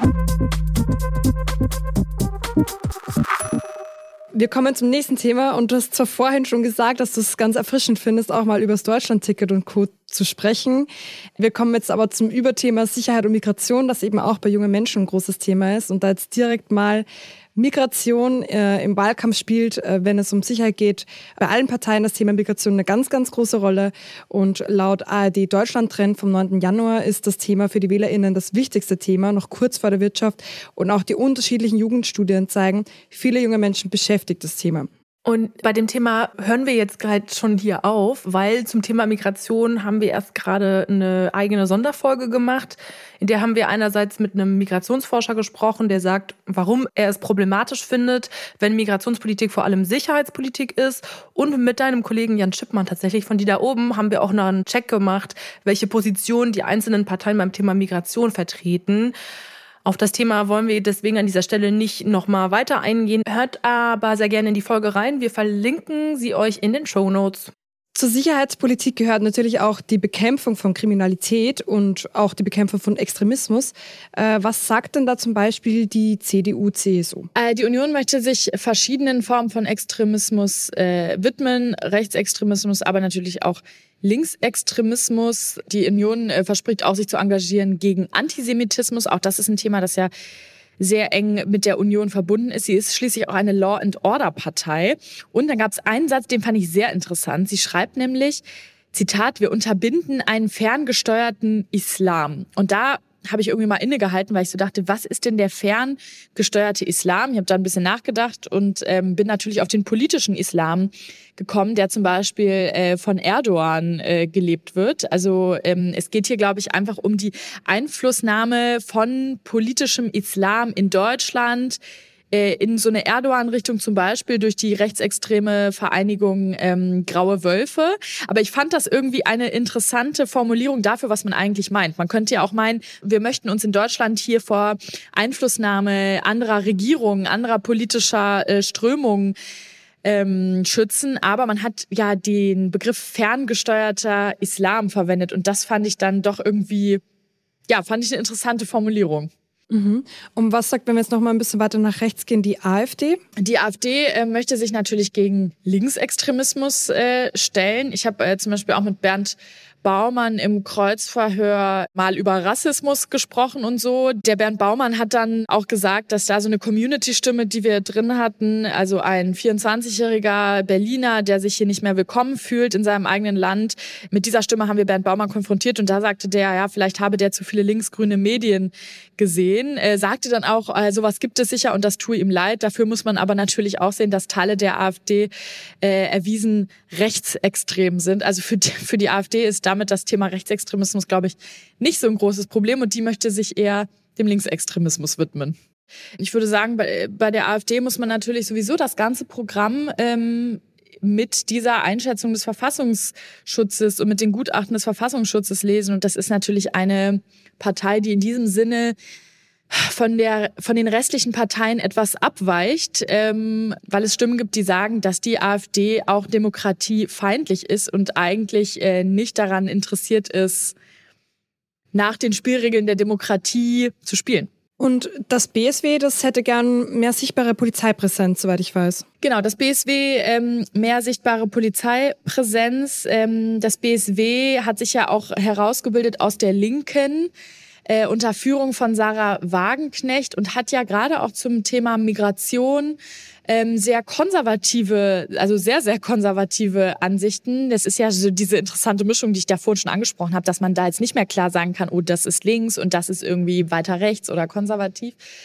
Wir kommen zum nächsten Thema und du hast zwar vorhin schon gesagt, dass du es ganz erfrischend findest, auch mal über das Deutschland-Ticket und Co. zu sprechen. Wir kommen jetzt aber zum Überthema Sicherheit und Migration, das eben auch bei jungen Menschen ein großes Thema ist und da jetzt direkt mal Migration äh, im Wahlkampf spielt, äh, wenn es um Sicherheit geht. Bei allen Parteien das Thema Migration eine ganz, ganz große Rolle. Und laut A R D Deutschland-Trend vom neunten Januar ist das Thema für die WählerInnen das wichtigste Thema, noch kurz vor der Wirtschaft. Und auch die unterschiedlichen Jugendstudien zeigen, viele junge Menschen beschäftigt das Thema. Und bei dem Thema hören wir jetzt gerade schon hier auf, weil zum Thema Migration haben wir erst gerade eine eigene Sonderfolge gemacht. In der haben wir einerseits mit einem Migrationsforscher gesprochen, der sagt, warum er es problematisch findet, wenn Migrationspolitik vor allem Sicherheitspolitik ist. Und mit deinem Kollegen Jan Schippmann tatsächlich von die da oben haben wir auch noch einen Check gemacht, welche Positionen die einzelnen Parteien beim Thema Migration vertreten. Auf das Thema wollen wir deswegen an dieser Stelle nicht nochmal weiter eingehen. Hört aber sehr gerne in die Folge rein. Wir verlinken sie euch in den Shownotes. Zur Sicherheitspolitik gehört natürlich auch die Bekämpfung von Kriminalität und auch die Bekämpfung von Extremismus. Äh, was sagt denn da zum Beispiel die C D U C S U? Äh, die Union möchte sich verschiedenen Formen von Extremismus äh, widmen, Rechtsextremismus, aber natürlich auch Linksextremismus. Die Union äh, verspricht auch, sich zu engagieren gegen Antisemitismus. Auch das ist ein Thema, das ja sehr eng mit der Union verbunden ist. Sie ist schließlich auch eine Law-and-Order-Partei. Und dann gab es einen Satz, den fand ich sehr interessant. Sie schreibt nämlich, Zitat, wir unterbinden einen ferngesteuerten Islam. Und da habe ich irgendwie mal innegehalten, weil ich so dachte, was ist denn der ferngesteuerte Islam? Ich habe da ein bisschen nachgedacht und ähm, bin natürlich auf den politischen Islam gekommen, der zum Beispiel äh, von Erdogan äh, gelebt wird. Also ähm, es geht hier, glaube ich, einfach um die Einflussnahme von politischem Islam in Deutschland in so eine Erdogan-Richtung, zum Beispiel durch die rechtsextreme Vereinigung ähm, Graue Wölfe. Aber ich fand das irgendwie eine interessante Formulierung dafür, was man eigentlich meint. Man könnte ja auch meinen, wir möchten uns in Deutschland hier vor Einflussnahme anderer Regierungen, anderer politischer äh, Strömungen ähm, schützen. Aber man hat ja den Begriff ferngesteuerter Islam verwendet. Und das fand ich dann doch irgendwie, ja, fand ich eine interessante Formulierung. Mhm. Und was sagt, wenn wir jetzt noch mal ein bisschen weiter nach rechts gehen, die AfD? Die AfD äh, möchte sich natürlich gegen Linksextremismus äh, stellen. Ich habe äh, zum Beispiel auch mit Bernd Baumann im Kreuzverhör mal über Rassismus gesprochen und so. Der Bernd Baumann hat dann auch gesagt, dass da so eine Community-Stimme, die wir drin hatten, also ein vierundzwanzigjähriger Berliner, der sich hier nicht mehr willkommen fühlt in seinem eigenen Land. Mit dieser Stimme haben wir Bernd Baumann konfrontiert und da sagte der, ja, vielleicht habe der zu viele linksgrüne Medien gesehen. Er sagte dann auch, äh, sowas gibt es sicher und das tue ihm leid. Dafür muss man aber natürlich auch sehen, dass Teile der AfD äh, erwiesen rechtsextrem sind. Also für die, für die AfD ist damit das Thema Rechtsextremismus, glaube ich, nicht so ein großes Problem und die möchte sich eher dem Linksextremismus widmen. Ich würde sagen, bei, bei der AfD muss man natürlich sowieso das ganze Programm ähm, mit dieser Einschätzung des Verfassungsschutzes und mit den Gutachten des Verfassungsschutzes lesen. Und das ist natürlich eine Partei, die in diesem Sinne von der von den restlichen Parteien etwas abweicht, ähm, weil es Stimmen gibt, die sagen, dass die AfD auch demokratiefeindlich ist und eigentlich äh, nicht daran interessiert ist, nach den Spielregeln der Demokratie zu spielen. Und das B S W, das hätte gern mehr sichtbare Polizeipräsenz, soweit ich weiß. Genau, das B S W, ähm, mehr sichtbare Polizeipräsenz. Ähm, das B S W hat sich ja auch herausgebildet aus der Linken, Äh, unter Führung von Sarah Wagenknecht und hat ja gerade auch zum Thema Migration ähm, sehr konservative, also sehr, sehr konservative Ansichten. Das ist ja so diese interessante Mischung, die ich da vorhin schon angesprochen habe, dass man da jetzt nicht mehr klar sagen kann, oh, das ist links und das ist irgendwie weiter rechts oder konservativ.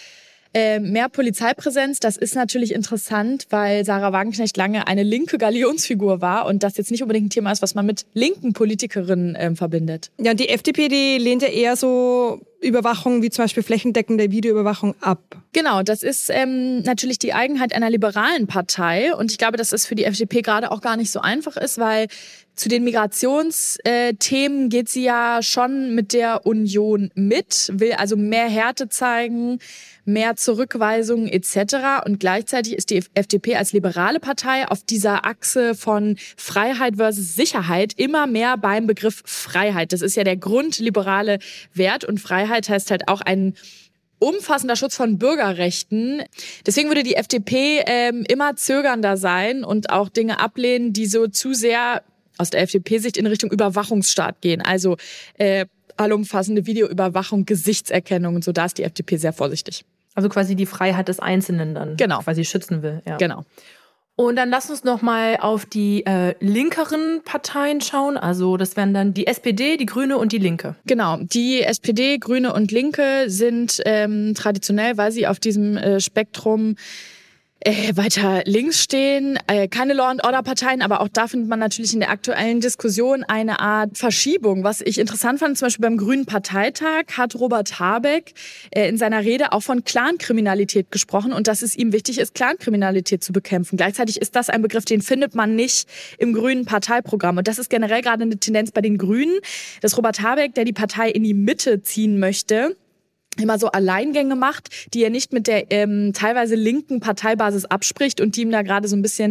Äh, mehr Polizeipräsenz, das ist natürlich interessant, weil Sarah Wagenknecht lange eine linke Galionsfigur war und das jetzt nicht unbedingt ein Thema ist, was man mit linken Politikerinnen äh, verbindet. Ja, die F D P, die lehnt ja eher so Überwachung wie zum Beispiel flächendeckende Videoüberwachung ab. Genau, das ist ähm, natürlich die Eigenheit einer liberalen Partei und ich glaube, dass es für die F D P gerade auch gar nicht so einfach ist, weil zu den Migrationsthemen äh, geht sie ja schon mit der Union mit, will also mehr Härte zeigen, mehr Zurückweisungen et cetera. Und gleichzeitig ist die F D P als liberale Partei auf dieser Achse von Freiheit versus Sicherheit immer mehr beim Begriff Freiheit. Das ist ja der grundliberale Wert und Freiheit heißt halt auch ein umfassender Schutz von Bürgerrechten. Deswegen würde die F D P ähm, immer zögernder sein und auch Dinge ablehnen, die so zu sehr aus der F D P-Sicht in Richtung Überwachungsstaat gehen. Also äh, allumfassende Videoüberwachung, Gesichtserkennung und so, da ist die F D P sehr vorsichtig. Also quasi die Freiheit des Einzelnen dann genau. quasi schützen will. Ja. Genau. Und dann lass uns noch mal auf die äh, linkeren Parteien schauen. Also das wären dann die S P D, die Grüne und die Linke. Genau, die S P D, Grüne und Linke sind ähm, traditionell, weil sie auf diesem äh, Spektrum Äh, weiter links stehen, äh, keine Law-and-Order-Parteien, aber auch da findet man natürlich in der aktuellen Diskussion eine Art Verschiebung. Was ich interessant fand, zum Beispiel beim Grünen Parteitag hat Robert Habeck äh, in seiner Rede auch von Clankriminalität gesprochen und dass es ihm wichtig ist, Clankriminalität zu bekämpfen. Gleichzeitig ist das ein Begriff, den findet man nicht im Grünen Parteiprogramm. Und das ist generell gerade eine Tendenz bei den Grünen, dass Robert Habeck, der die Partei in die Mitte ziehen möchte, immer so Alleingänge macht, die er nicht mit der ähm, teilweise linken Parteibasis abspricht und die ihm da gerade so ein bisschen,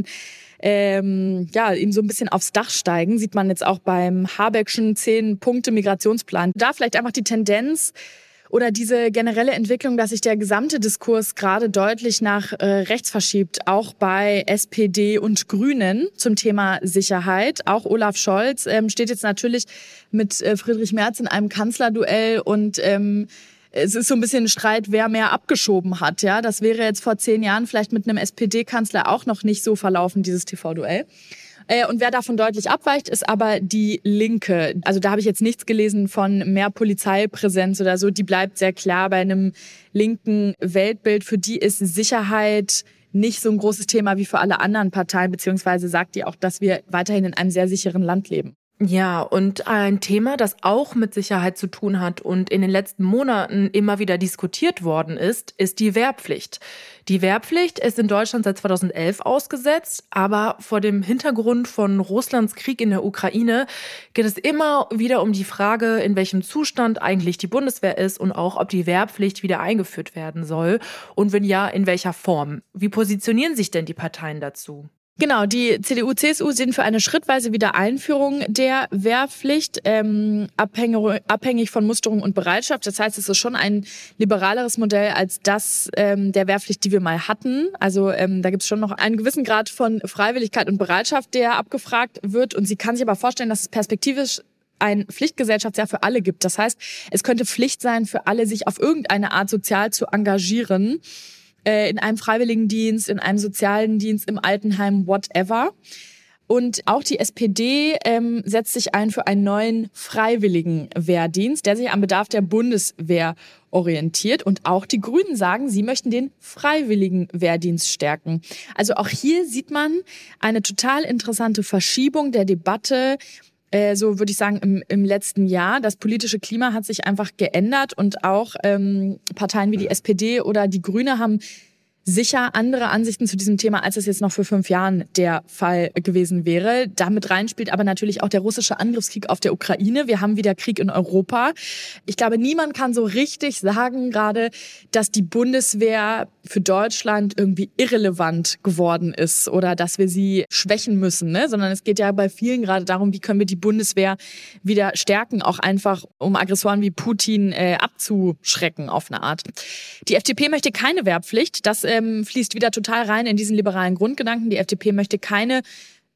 ähm, ja, ihm so ein bisschen aufs Dach steigen. Sieht man jetzt auch beim Habeckschen zehn-Punkte-Migrationsplan. Da vielleicht einfach die Tendenz oder diese generelle Entwicklung, dass sich der gesamte Diskurs gerade deutlich nach äh, rechts verschiebt, auch bei S P D und Grünen zum Thema Sicherheit. Auch Olaf Scholz ähm, steht jetzt natürlich mit äh, Friedrich Merz in einem Kanzlerduell und ähm, es ist so ein bisschen ein Streit, wer mehr abgeschoben hat. Ja, das wäre jetzt vor zehn Jahren vielleicht mit einem S P D-Kanzler auch noch nicht so verlaufen, dieses T V-Duell. Und wer davon deutlich abweicht, ist aber die Linke. Also da habe ich jetzt nichts gelesen von mehr Polizeipräsenz oder so. Die bleibt sehr klar bei einem linken Weltbild. Für die ist Sicherheit nicht so ein großes Thema wie für alle anderen Parteien, beziehungsweise sagt die auch, dass wir weiterhin in einem sehr sicheren Land leben. Ja, und ein Thema, das auch mit Sicherheit zu tun hat und in den letzten Monaten immer wieder diskutiert worden ist, ist die Wehrpflicht. Die Wehrpflicht ist in Deutschland seit zweitausendelf ausgesetzt, aber vor dem Hintergrund von Russlands Krieg in der Ukraine geht es immer wieder um die Frage, in welchem Zustand eigentlich die Bundeswehr ist und auch, ob die Wehrpflicht wieder eingeführt werden soll und wenn ja, in welcher Form. Wie positionieren sich denn die Parteien dazu? Genau, die C D U, C S U sind für eine schrittweise Wiedereinführung der Wehrpflicht, ähm, abhängig, abhängig von Musterung und Bereitschaft. Das heißt, es ist schon ein liberaleres Modell als das ähm, der Wehrpflicht, die wir mal hatten. Also ähm, da gibt es schon noch einen gewissen Grad von Freiwilligkeit und Bereitschaft, der abgefragt wird. Und sie kann sich aber vorstellen, dass es perspektivisch ein Pflichtgesetschaftsjahr für alle gibt. Das heißt, es könnte Pflicht sein für alle, sich auf irgendeine Art sozial zu engagieren. In einem Freiwilligendienst, in einem sozialen Dienst, im Altenheim, whatever. Und auch die S P D ähm, setzt sich ein für einen neuen Freiwilligenwehrdienst, der sich am Bedarf der Bundeswehr orientiert. Und auch die Grünen sagen, sie möchten den Freiwilligenwehrdienst stärken. Also auch hier sieht man eine total interessante Verschiebung der Debatte, so würde ich sagen, im, im letzten Jahr. Das politische Klima hat sich einfach geändert und auch ähm, Parteien wie die S P D oder die Grüne haben sicher andere Ansichten zu diesem Thema, als es jetzt noch vor fünf Jahren der Fall gewesen wäre. Damit rein spielt aber natürlich auch der russische Angriffskrieg auf der Ukraine. Wir haben wieder Krieg in Europa. Ich glaube, niemand kann so richtig sagen gerade, dass die Bundeswehr für Deutschland irgendwie irrelevant geworden ist oder dass wir sie schwächen müssen, ne? Sondern es geht ja bei vielen gerade darum, wie können wir die Bundeswehr wieder stärken, auch einfach um Aggressoren wie Putin äh, abzuschrecken auf eine Art. Die F D P möchte keine Wehrpflicht. Das äh, fließt wieder total rein in diesen liberalen Grundgedanken. Die F D P möchte keine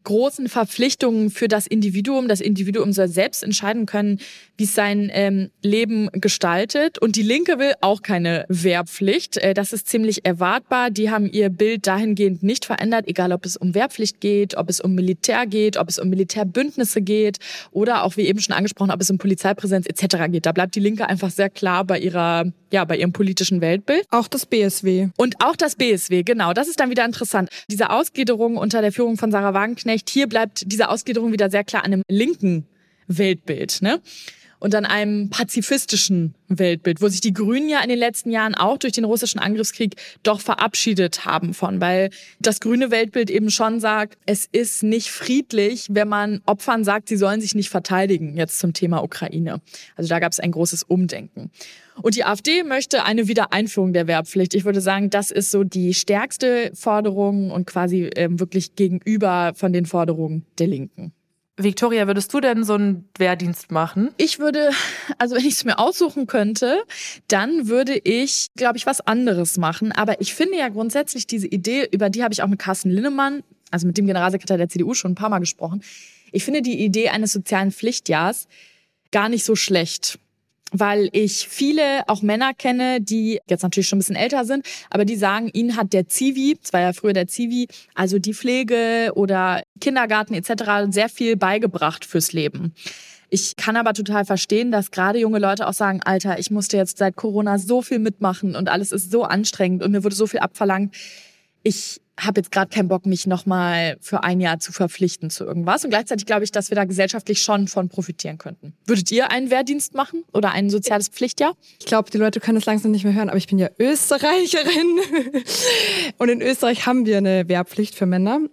großen Verpflichtungen für das Individuum. Das Individuum soll selbst entscheiden können, wie es sein ähm, Leben gestaltet. Und die Linke will auch keine Wehrpflicht. Äh, das ist ziemlich erwartbar. Die haben ihr Bild dahingehend nicht verändert, egal ob es um Wehrpflicht geht, ob es um Militär geht, ob es um Militärbündnisse geht oder auch, wie eben schon angesprochen, ob es um Polizeipräsenz et cetera geht. Da bleibt die Linke einfach sehr klar bei ihrer, ja, bei ihrem politischen Weltbild. Auch das B S W. Und auch das B S W, genau. Das ist dann wieder interessant. Diese Ausgliederung unter der Führung von Sarah Wagenknecht, hier bleibt diese Ausgliederung wieder sehr klar an einem linken Weltbild, ne? Und an einem pazifistischen Weltbild, wo sich die Grünen ja in den letzten Jahren auch durch den russischen Angriffskrieg doch verabschiedet haben von, weil das grüne Weltbild eben schon sagt, es ist nicht friedlich, wenn man Opfern sagt, sie sollen sich nicht verteidigen, jetzt zum Thema Ukraine. Also da gab es ein großes Umdenken. Und die AfD möchte eine Wiedereinführung der Wehrpflicht. Ich würde sagen, das ist so die stärkste Forderung und quasi ähm, wirklich gegenüber von den Forderungen der Linken. Viktoria, würdest du denn so einen Wehrdienst machen? Ich würde, also wenn ich es mir aussuchen könnte, dann würde ich, glaube ich, was anderes machen. Aber ich finde ja grundsätzlich diese Idee, über die habe ich auch mit Carsten Linnemann, also mit dem Generalsekretär der C D U, schon ein paar Mal gesprochen. Ich finde die Idee eines sozialen Pflichtjahrs gar nicht so schlecht. Weil ich viele, auch Männer kenne, die jetzt natürlich schon ein bisschen älter sind, aber die sagen, ihnen hat der Zivi, das war ja früher der Zivi, also die Pflege oder Kindergarten et cetera sehr viel beigebracht fürs Leben. Ich kann aber total verstehen, dass gerade junge Leute auch sagen, Alter, ich musste jetzt seit Corona so viel mitmachen und alles ist so anstrengend und mir wurde so viel abverlangt. Ich habe jetzt gerade keinen Bock, mich nochmal für ein Jahr zu verpflichten zu irgendwas. Und gleichzeitig glaube ich, dass wir da gesellschaftlich schon von profitieren könnten. Würdet ihr einen Wehrdienst machen oder ein soziales Pflichtjahr? Ich glaube, die Leute können es langsam nicht mehr hören, aber ich bin ja Österreicherin. Und in Österreich haben wir eine Wehrpflicht für Männer.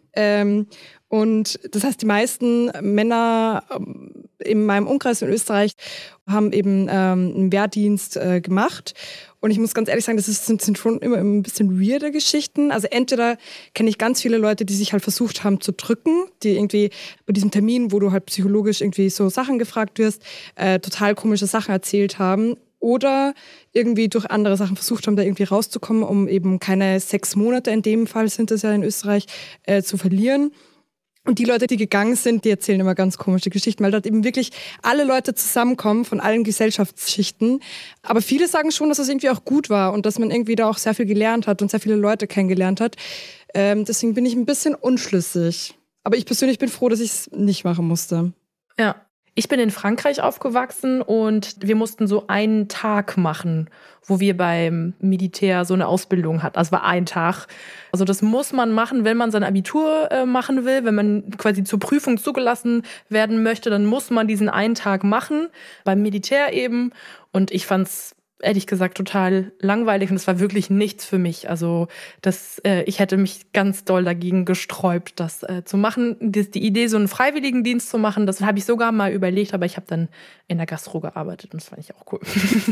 Und das heißt, die meisten Männer in meinem Umkreis in Österreich haben eben einen Wehrdienst gemacht. Und ich muss ganz ehrlich sagen, das sind, sind schon immer ein bisschen weirde Geschichten. Also entweder kenne ich ganz viele Leute, die sich halt versucht haben zu drücken, die irgendwie bei diesem Termin, wo du halt psychologisch irgendwie so Sachen gefragt wirst, äh, total komische Sachen erzählt haben. Oder irgendwie durch andere Sachen versucht haben, da irgendwie rauszukommen, um eben keine sechs Monate, in dem Fall sind das ja in Österreich, äh, zu verlieren. Und die Leute, die gegangen sind, die erzählen immer ganz komische Geschichten, weil dort eben wirklich alle Leute zusammenkommen von allen Gesellschaftsschichten. Aber viele sagen schon, dass es irgendwie auch gut war und dass man irgendwie da auch sehr viel gelernt hat und sehr viele Leute kennengelernt hat. Ähm, deswegen bin ich ein bisschen unschlüssig. Aber ich persönlich bin froh, dass ich es nicht machen musste. Ja. Ich bin in Frankreich aufgewachsen und wir mussten so einen Tag machen, wo wir beim Militär so eine Ausbildung hatten. Also war ein Tag. Also das muss man machen, wenn man sein Abitur äh, machen will. Wenn man quasi zur Prüfung zugelassen werden möchte, dann muss man diesen einen Tag machen, beim Militär eben. Und ich fand's ehrlich gesagt total langweilig und es war wirklich nichts für mich. Also das, äh, ich hätte mich ganz doll dagegen gesträubt, das äh, zu machen. Die, die Idee, so einen Freiwilligendienst zu machen, das habe ich sogar mal überlegt, aber ich habe dann in der Gastro gearbeitet und das fand ich auch cool.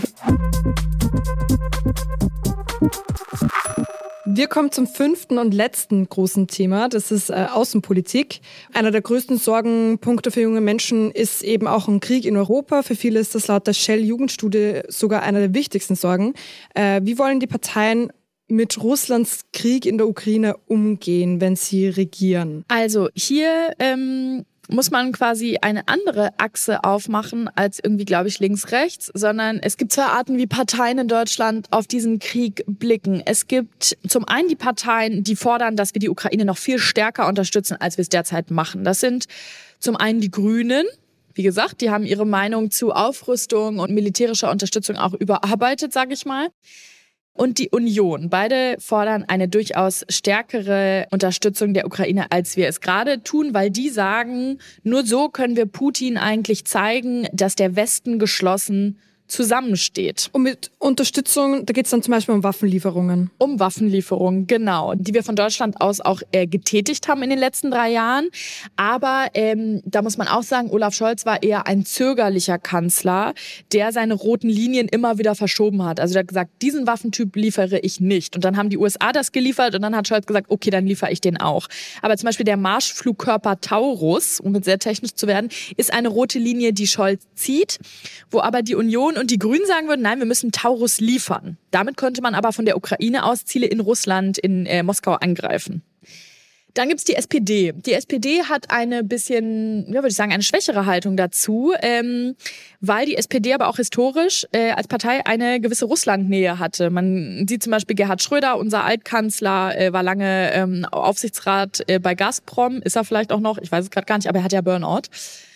Wir kommen zum fünften und letzten großen Thema. Das ist äh, Außenpolitik. Einer der größten Sorgenpunkte für junge Menschen ist eben auch ein Krieg in Europa. Für viele ist das laut der Shell-Jugendstudie sogar einer der wichtigsten Sorgen. Äh, wie wollen die Parteien mit Russlands Krieg in der Ukraine umgehen, wenn sie regieren? Also hier ähm, muss man quasi eine andere Achse aufmachen als irgendwie, glaube ich, links-rechts, sondern es gibt zwei Arten, wie Parteien in Deutschland auf diesen Krieg blicken. Es gibt zum einen die Parteien, die fordern, dass wir die Ukraine noch viel stärker unterstützen, als wir es derzeit machen. Das sind zum einen die Grünen. Wie gesagt, die haben ihre Meinung zu Aufrüstung und militärischer Unterstützung auch überarbeitet, sage ich mal. Und die Union. Beide fordern eine durchaus stärkere Unterstützung der Ukraine, als wir es gerade tun, weil die sagen, nur so können wir Putin eigentlich zeigen, dass der Westen geschlossen zusammensteht. Und mit Unterstützung, da geht es dann zum Beispiel um Waffenlieferungen. Um Waffenlieferungen, genau. Die wir von Deutschland aus auch äh, getätigt haben in den letzten drei Jahren. Aber ähm, da muss man auch sagen, Olaf Scholz war eher ein zögerlicher Kanzler, der seine roten Linien immer wieder verschoben hat. Also der hat gesagt, diesen Waffentyp liefere ich nicht. Und dann haben die U S A das geliefert und dann hat Scholz gesagt, okay, dann liefere ich den auch. Aber zum Beispiel der Marschflugkörper Taurus, um jetzt sehr technisch zu werden, ist eine rote Linie, die Scholz zieht, wo aber die Union und die Grünen sagen würden, nein, wir müssen Taurus liefern. Damit könnte man aber von der Ukraine aus Ziele in Russland, in äh, Moskau angreifen. Dann gibt's die S P D. Die S P D hat eine bisschen, ja, würde ich sagen, eine schwächere Haltung dazu, ähm, weil die S P D aber auch historisch äh, als Partei eine gewisse Russlandnähe hatte. Man sieht zum Beispiel Gerhard Schröder, unser Altkanzler, äh, war lange ähm, Aufsichtsrat äh, bei Gazprom, ist er vielleicht auch noch, ich weiß es gerade gar nicht, aber er hat ja Burnout.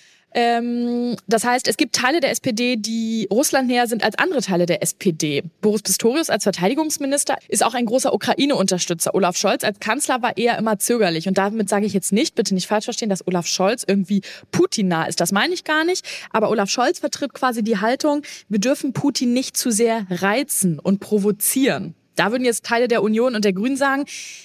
Ähm, das heißt, es gibt Teile der S P D, die russlandnäher sind als andere Teile der S P D. Boris Pistorius als Verteidigungsminister ist auch ein großer Ukraine-Unterstützer. Olaf Scholz als Kanzler war eher immer zögerlich. Und damit sage ich jetzt nicht, bitte nicht falsch verstehen, dass Olaf Scholz irgendwie Putin-nah ist. Das meine ich gar nicht. Aber Olaf Scholz vertritt quasi die Haltung, wir dürfen Putin nicht zu sehr reizen und provozieren. Da würden jetzt Teile der Union und der Grünen sagen,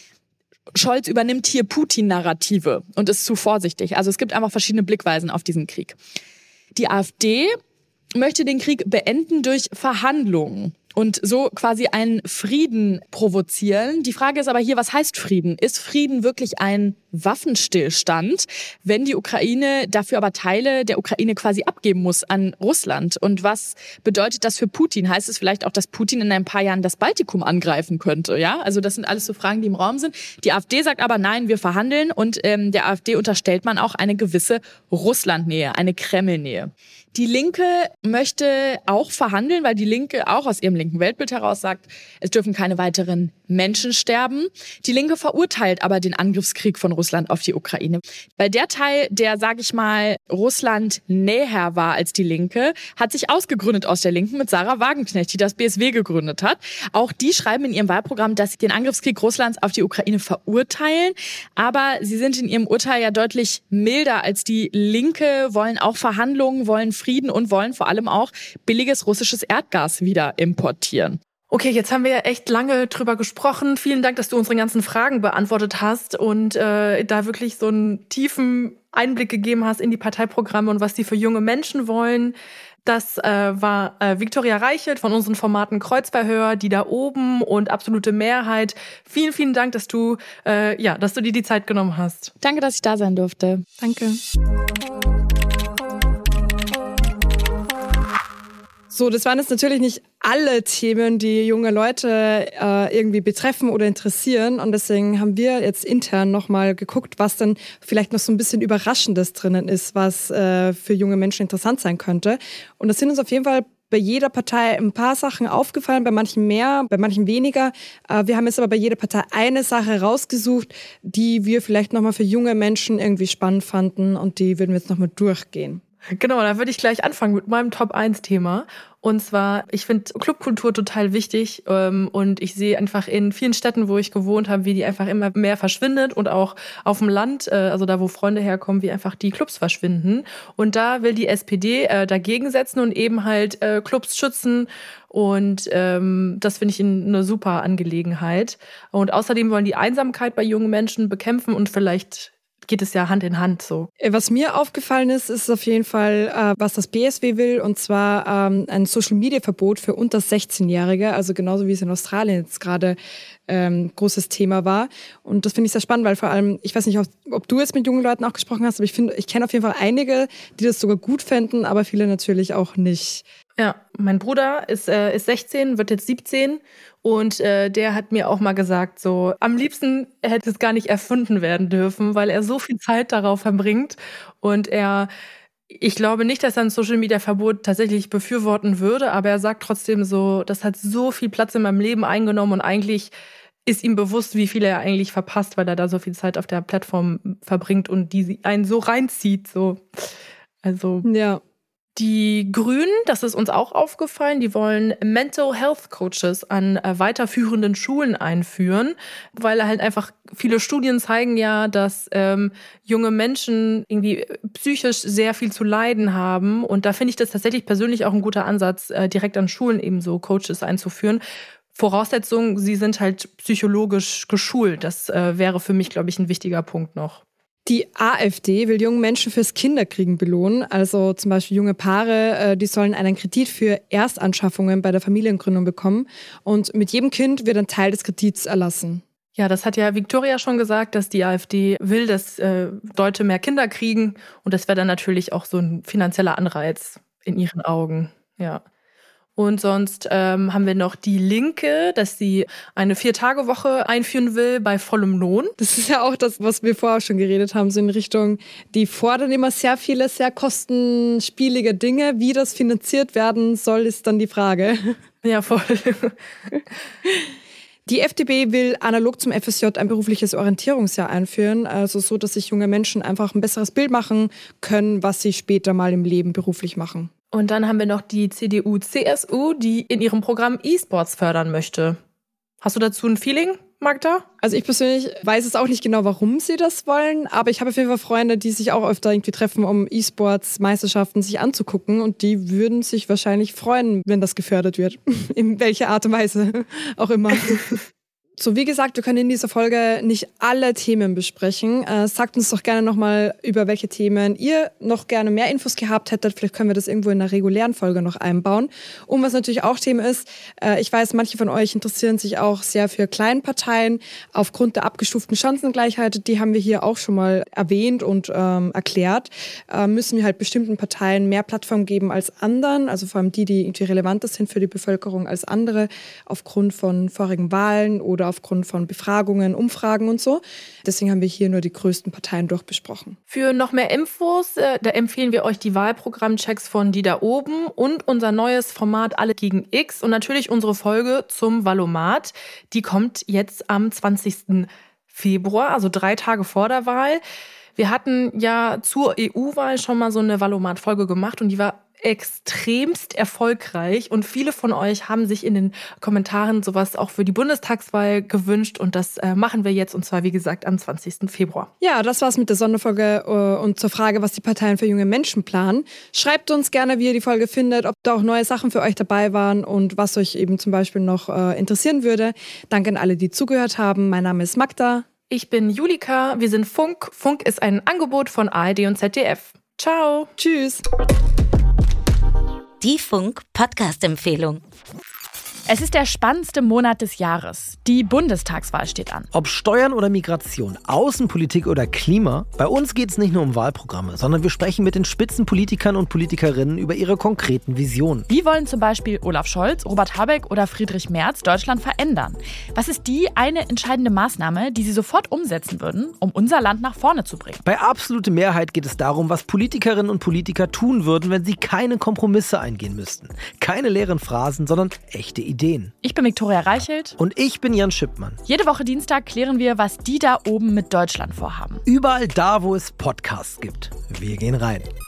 Scholz übernimmt hier Putin-Narrative und ist zu vorsichtig. Also es gibt einfach verschiedene Blickweisen auf diesen Krieg. Die AfD möchte den Krieg beenden durch Verhandlungen und so quasi einen Frieden provozieren. Die Frage ist aber hier, was heißt Frieden? Ist Frieden wirklich ein Waffenstillstand, wenn die Ukraine dafür aber Teile der Ukraine quasi abgeben muss an Russland? Und was bedeutet das für Putin? Heißt es vielleicht auch, dass Putin in ein paar Jahren das Baltikum angreifen könnte? Ja, also das sind alles so Fragen, die im Raum sind. Die AfD sagt aber, nein, wir verhandeln. Und ähm, der AfD unterstellt man auch eine gewisse Russlandnähe, eine Kremlnähe. Die Linke möchte auch verhandeln, weil die Linke auch aus ihrem linken Weltbild heraus sagt, es dürfen keine weiteren Menschen sterben. Die Linke verurteilt aber den Angriffskrieg von Russland auf die Ukraine. Weil der Teil, der, sage ich mal, Russland näher war als die Linke, hat sich ausgegründet aus der Linken mit Sarah Wagenknecht, die das B S W gegründet hat. Auch die schreiben in ihrem Wahlprogramm, dass sie den Angriffskrieg Russlands auf die Ukraine verurteilen. Aber sie sind in ihrem Urteil ja deutlich milder als die Linke, wollen auch Verhandlungen, wollen Frieden und wollen vor allem auch billiges russisches Erdgas wieder importieren. Okay, jetzt haben wir ja echt lange drüber gesprochen. Vielen Dank, dass du unsere ganzen Fragen beantwortet hast und äh, da wirklich so einen tiefen Einblick gegeben hast in die Parteiprogramme und was die für junge Menschen wollen. Das äh, war äh, Viktoria Reichelt von unseren Formaten Kreuzverhör, die da oben und absolute Mehrheit. Vielen, vielen Dank, dass du äh, ja, dass du dir die Zeit genommen hast. Danke, dass ich da sein durfte. Danke. So, das waren jetzt natürlich nicht alle Themen, die junge Leute äh, irgendwie betreffen oder interessieren. Und deswegen haben wir jetzt intern nochmal geguckt, was dann vielleicht noch so ein bisschen Überraschendes drinnen ist, was äh, für junge Menschen interessant sein könnte. Und das sind uns auf jeden Fall bei jeder Partei ein paar Sachen aufgefallen, bei manchen mehr, bei manchen weniger. Äh, wir haben jetzt aber bei jeder Partei eine Sache rausgesucht, die wir vielleicht nochmal für junge Menschen irgendwie spannend fanden. Und die würden wir jetzt nochmal durchgehen. Genau, da würde ich gleich anfangen mit meinem Top eins Thema. Und zwar, ich finde Clubkultur total wichtig ähm, und ich sehe einfach in vielen Städten, wo ich gewohnt habe, wie die einfach immer mehr verschwindet und auch auf dem Land, äh, also da, wo Freunde herkommen, wie einfach die Clubs verschwinden. Und da will die S P D äh, dagegen setzen und eben halt äh, Clubs schützen. Und ähm, das finde ich eine super Angelegenheit. Und außerdem wollen die Einsamkeit bei jungen Menschen bekämpfen und vielleicht geht es ja Hand in Hand so. Was mir aufgefallen ist, ist auf jeden Fall, äh, was das B S W will, und zwar ähm, ein Social-Media-Verbot für unter sechzehn-Jährige, also genauso wie es in Australien jetzt gerade ähm, großes Thema war. Und das finde ich sehr spannend, weil vor allem, ich weiß nicht, ob, ob du jetzt mit jungen Leuten auch gesprochen hast, aber ich finde, ich kenne auf jeden Fall einige, die das sogar gut fänden, aber viele natürlich auch nicht. Ja, mein Bruder ist, äh, ist sechzehn, wird jetzt siebzehn und äh, der hat mir auch mal gesagt, so am liebsten hätte es gar nicht erfunden werden dürfen, weil er so viel Zeit darauf verbringt und er, ich glaube nicht, dass er ein Social-Media-Verbot tatsächlich befürworten würde, aber er sagt trotzdem so, das hat so viel Platz in meinem Leben eingenommen und eigentlich ist ihm bewusst, wie viel er eigentlich verpasst, weil er da so viel Zeit auf der Plattform verbringt und die einen so reinzieht, so. Also ja. Die Grünen, das ist uns auch aufgefallen, die wollen Mental Health Coaches an äh, weiterführenden Schulen einführen, weil halt einfach viele Studien zeigen ja, dass ähm, junge Menschen irgendwie psychisch sehr viel zu leiden haben. Und da finde ich das tatsächlich persönlich auch ein guter Ansatz, äh, direkt an Schulen eben so Coaches einzuführen. Voraussetzung, sie sind halt psychologisch geschult. Das äh, wäre für mich, glaube ich, ein wichtiger Punkt noch. Die AfD will junge Menschen fürs Kinderkriegen belohnen, also zum Beispiel junge Paare, die sollen einen Kredit für Erstanschaffungen bei der Familiengründung bekommen und mit jedem Kind wird ein Teil des Kredits erlassen. Ja, das hat ja Viktoria schon gesagt, dass die AfD will, dass äh, Leute mehr Kinder kriegen und das wäre dann natürlich auch so ein finanzieller Anreiz in ihren Augen, ja. Und sonst ähm, haben wir noch die Linke, dass sie eine Vier-Tage-Woche einführen will bei vollem Lohn. Das ist ja auch das, was wir vorher schon geredet haben, so in Richtung, die fordern immer sehr viele, sehr kostenspielige Dinge. Wie das finanziert werden soll, ist dann die Frage. Ja, voll. Die F D P will analog zum F S J ein berufliches Orientierungsjahr einführen, also so, dass sich junge Menschen einfach ein besseres Bild machen können, was sie später mal im Leben beruflich machen. Und dann haben wir noch die C D U C S U, die in ihrem Programm E-Sports fördern möchte. Hast du dazu ein Feeling, Magda? Also ich persönlich weiß es auch nicht genau, warum sie das wollen, aber ich habe auf jeden Fall Freunde, die sich auch öfter irgendwie treffen, um E-Sports-Meisterschaften sich anzugucken, und die würden sich wahrscheinlich freuen, wenn das gefördert wird. In welcher Art und Weise auch immer. So, wie gesagt, wir können in dieser Folge nicht alle Themen besprechen. Äh, sagt uns doch gerne nochmal, über welche Themen ihr noch gerne mehr Infos gehabt hättet. Vielleicht können wir das irgendwo in einer regulären Folge noch einbauen. Und was natürlich auch Thema ist, äh, ich weiß, manche von euch interessieren sich auch sehr für Kleinparteien aufgrund der abgestuften Chancengleichheit. Die haben wir hier auch schon mal erwähnt und ähm, erklärt. Äh, müssen wir halt bestimmten Parteien mehr Plattform geben als anderen, also vor allem die, die irgendwie relevanter sind für die Bevölkerung als andere, aufgrund von vorigen Wahlen oder aufgrund von Befragungen, Umfragen und so. Deswegen haben wir hier nur die größten Parteien durchbesprochen. Für noch mehr Infos, äh, da empfehlen wir euch die Wahlprogrammchecks von Die da oben und unser neues Format Alle gegen X und natürlich unsere Folge zum Valomat. Die kommt jetzt am zwanzigsten Februar, also drei Tage vor der Wahl. Wir hatten ja zur E U-Wahl schon mal so eine Valomat-Folge gemacht und die war extremst erfolgreich und viele von euch haben sich in den Kommentaren sowas auch für die Bundestagswahl gewünscht und das äh, machen wir jetzt und zwar, wie gesagt, am zwanzigsten Februar. Ja, das war's mit der Sonderfolge äh, und zur Frage, was die Parteien für junge Menschen planen. Schreibt uns gerne, wie ihr die Folge findet, ob da auch neue Sachen für euch dabei waren und was euch eben zum Beispiel noch äh, interessieren würde. Danke an alle, die zugehört haben. Mein Name ist Magda. Ich bin Julika. Wir sind Funk. Funk ist ein Angebot von A R D und Z D F. Ciao. Tschüss. Die Funk-Podcast-Empfehlung. Es ist der spannendste Monat des Jahres. Die Bundestagswahl steht an. Ob Steuern oder Migration, Außenpolitik oder Klima, bei uns geht es nicht nur um Wahlprogramme, sondern wir sprechen mit den Spitzenpolitikern und Politikerinnen über ihre konkreten Visionen. Wie wollen zum Beispiel Olaf Scholz, Robert Habeck oder Friedrich Merz Deutschland verändern? Was ist die eine entscheidende Maßnahme, die sie sofort umsetzen würden, um unser Land nach vorne zu bringen? Bei absolute Mehrheit geht es darum, was Politikerinnen und Politiker tun würden, wenn sie keine Kompromisse eingehen müssten. Keine leeren Phrasen, sondern echte Ideen. Ideen. Ich bin Viktoria Reichelt. Und ich bin Jan Schippmann. Jede Woche Dienstag klären wir, was die da oben mit Deutschland vorhaben. Überall da, wo es Podcasts gibt. Wir gehen rein.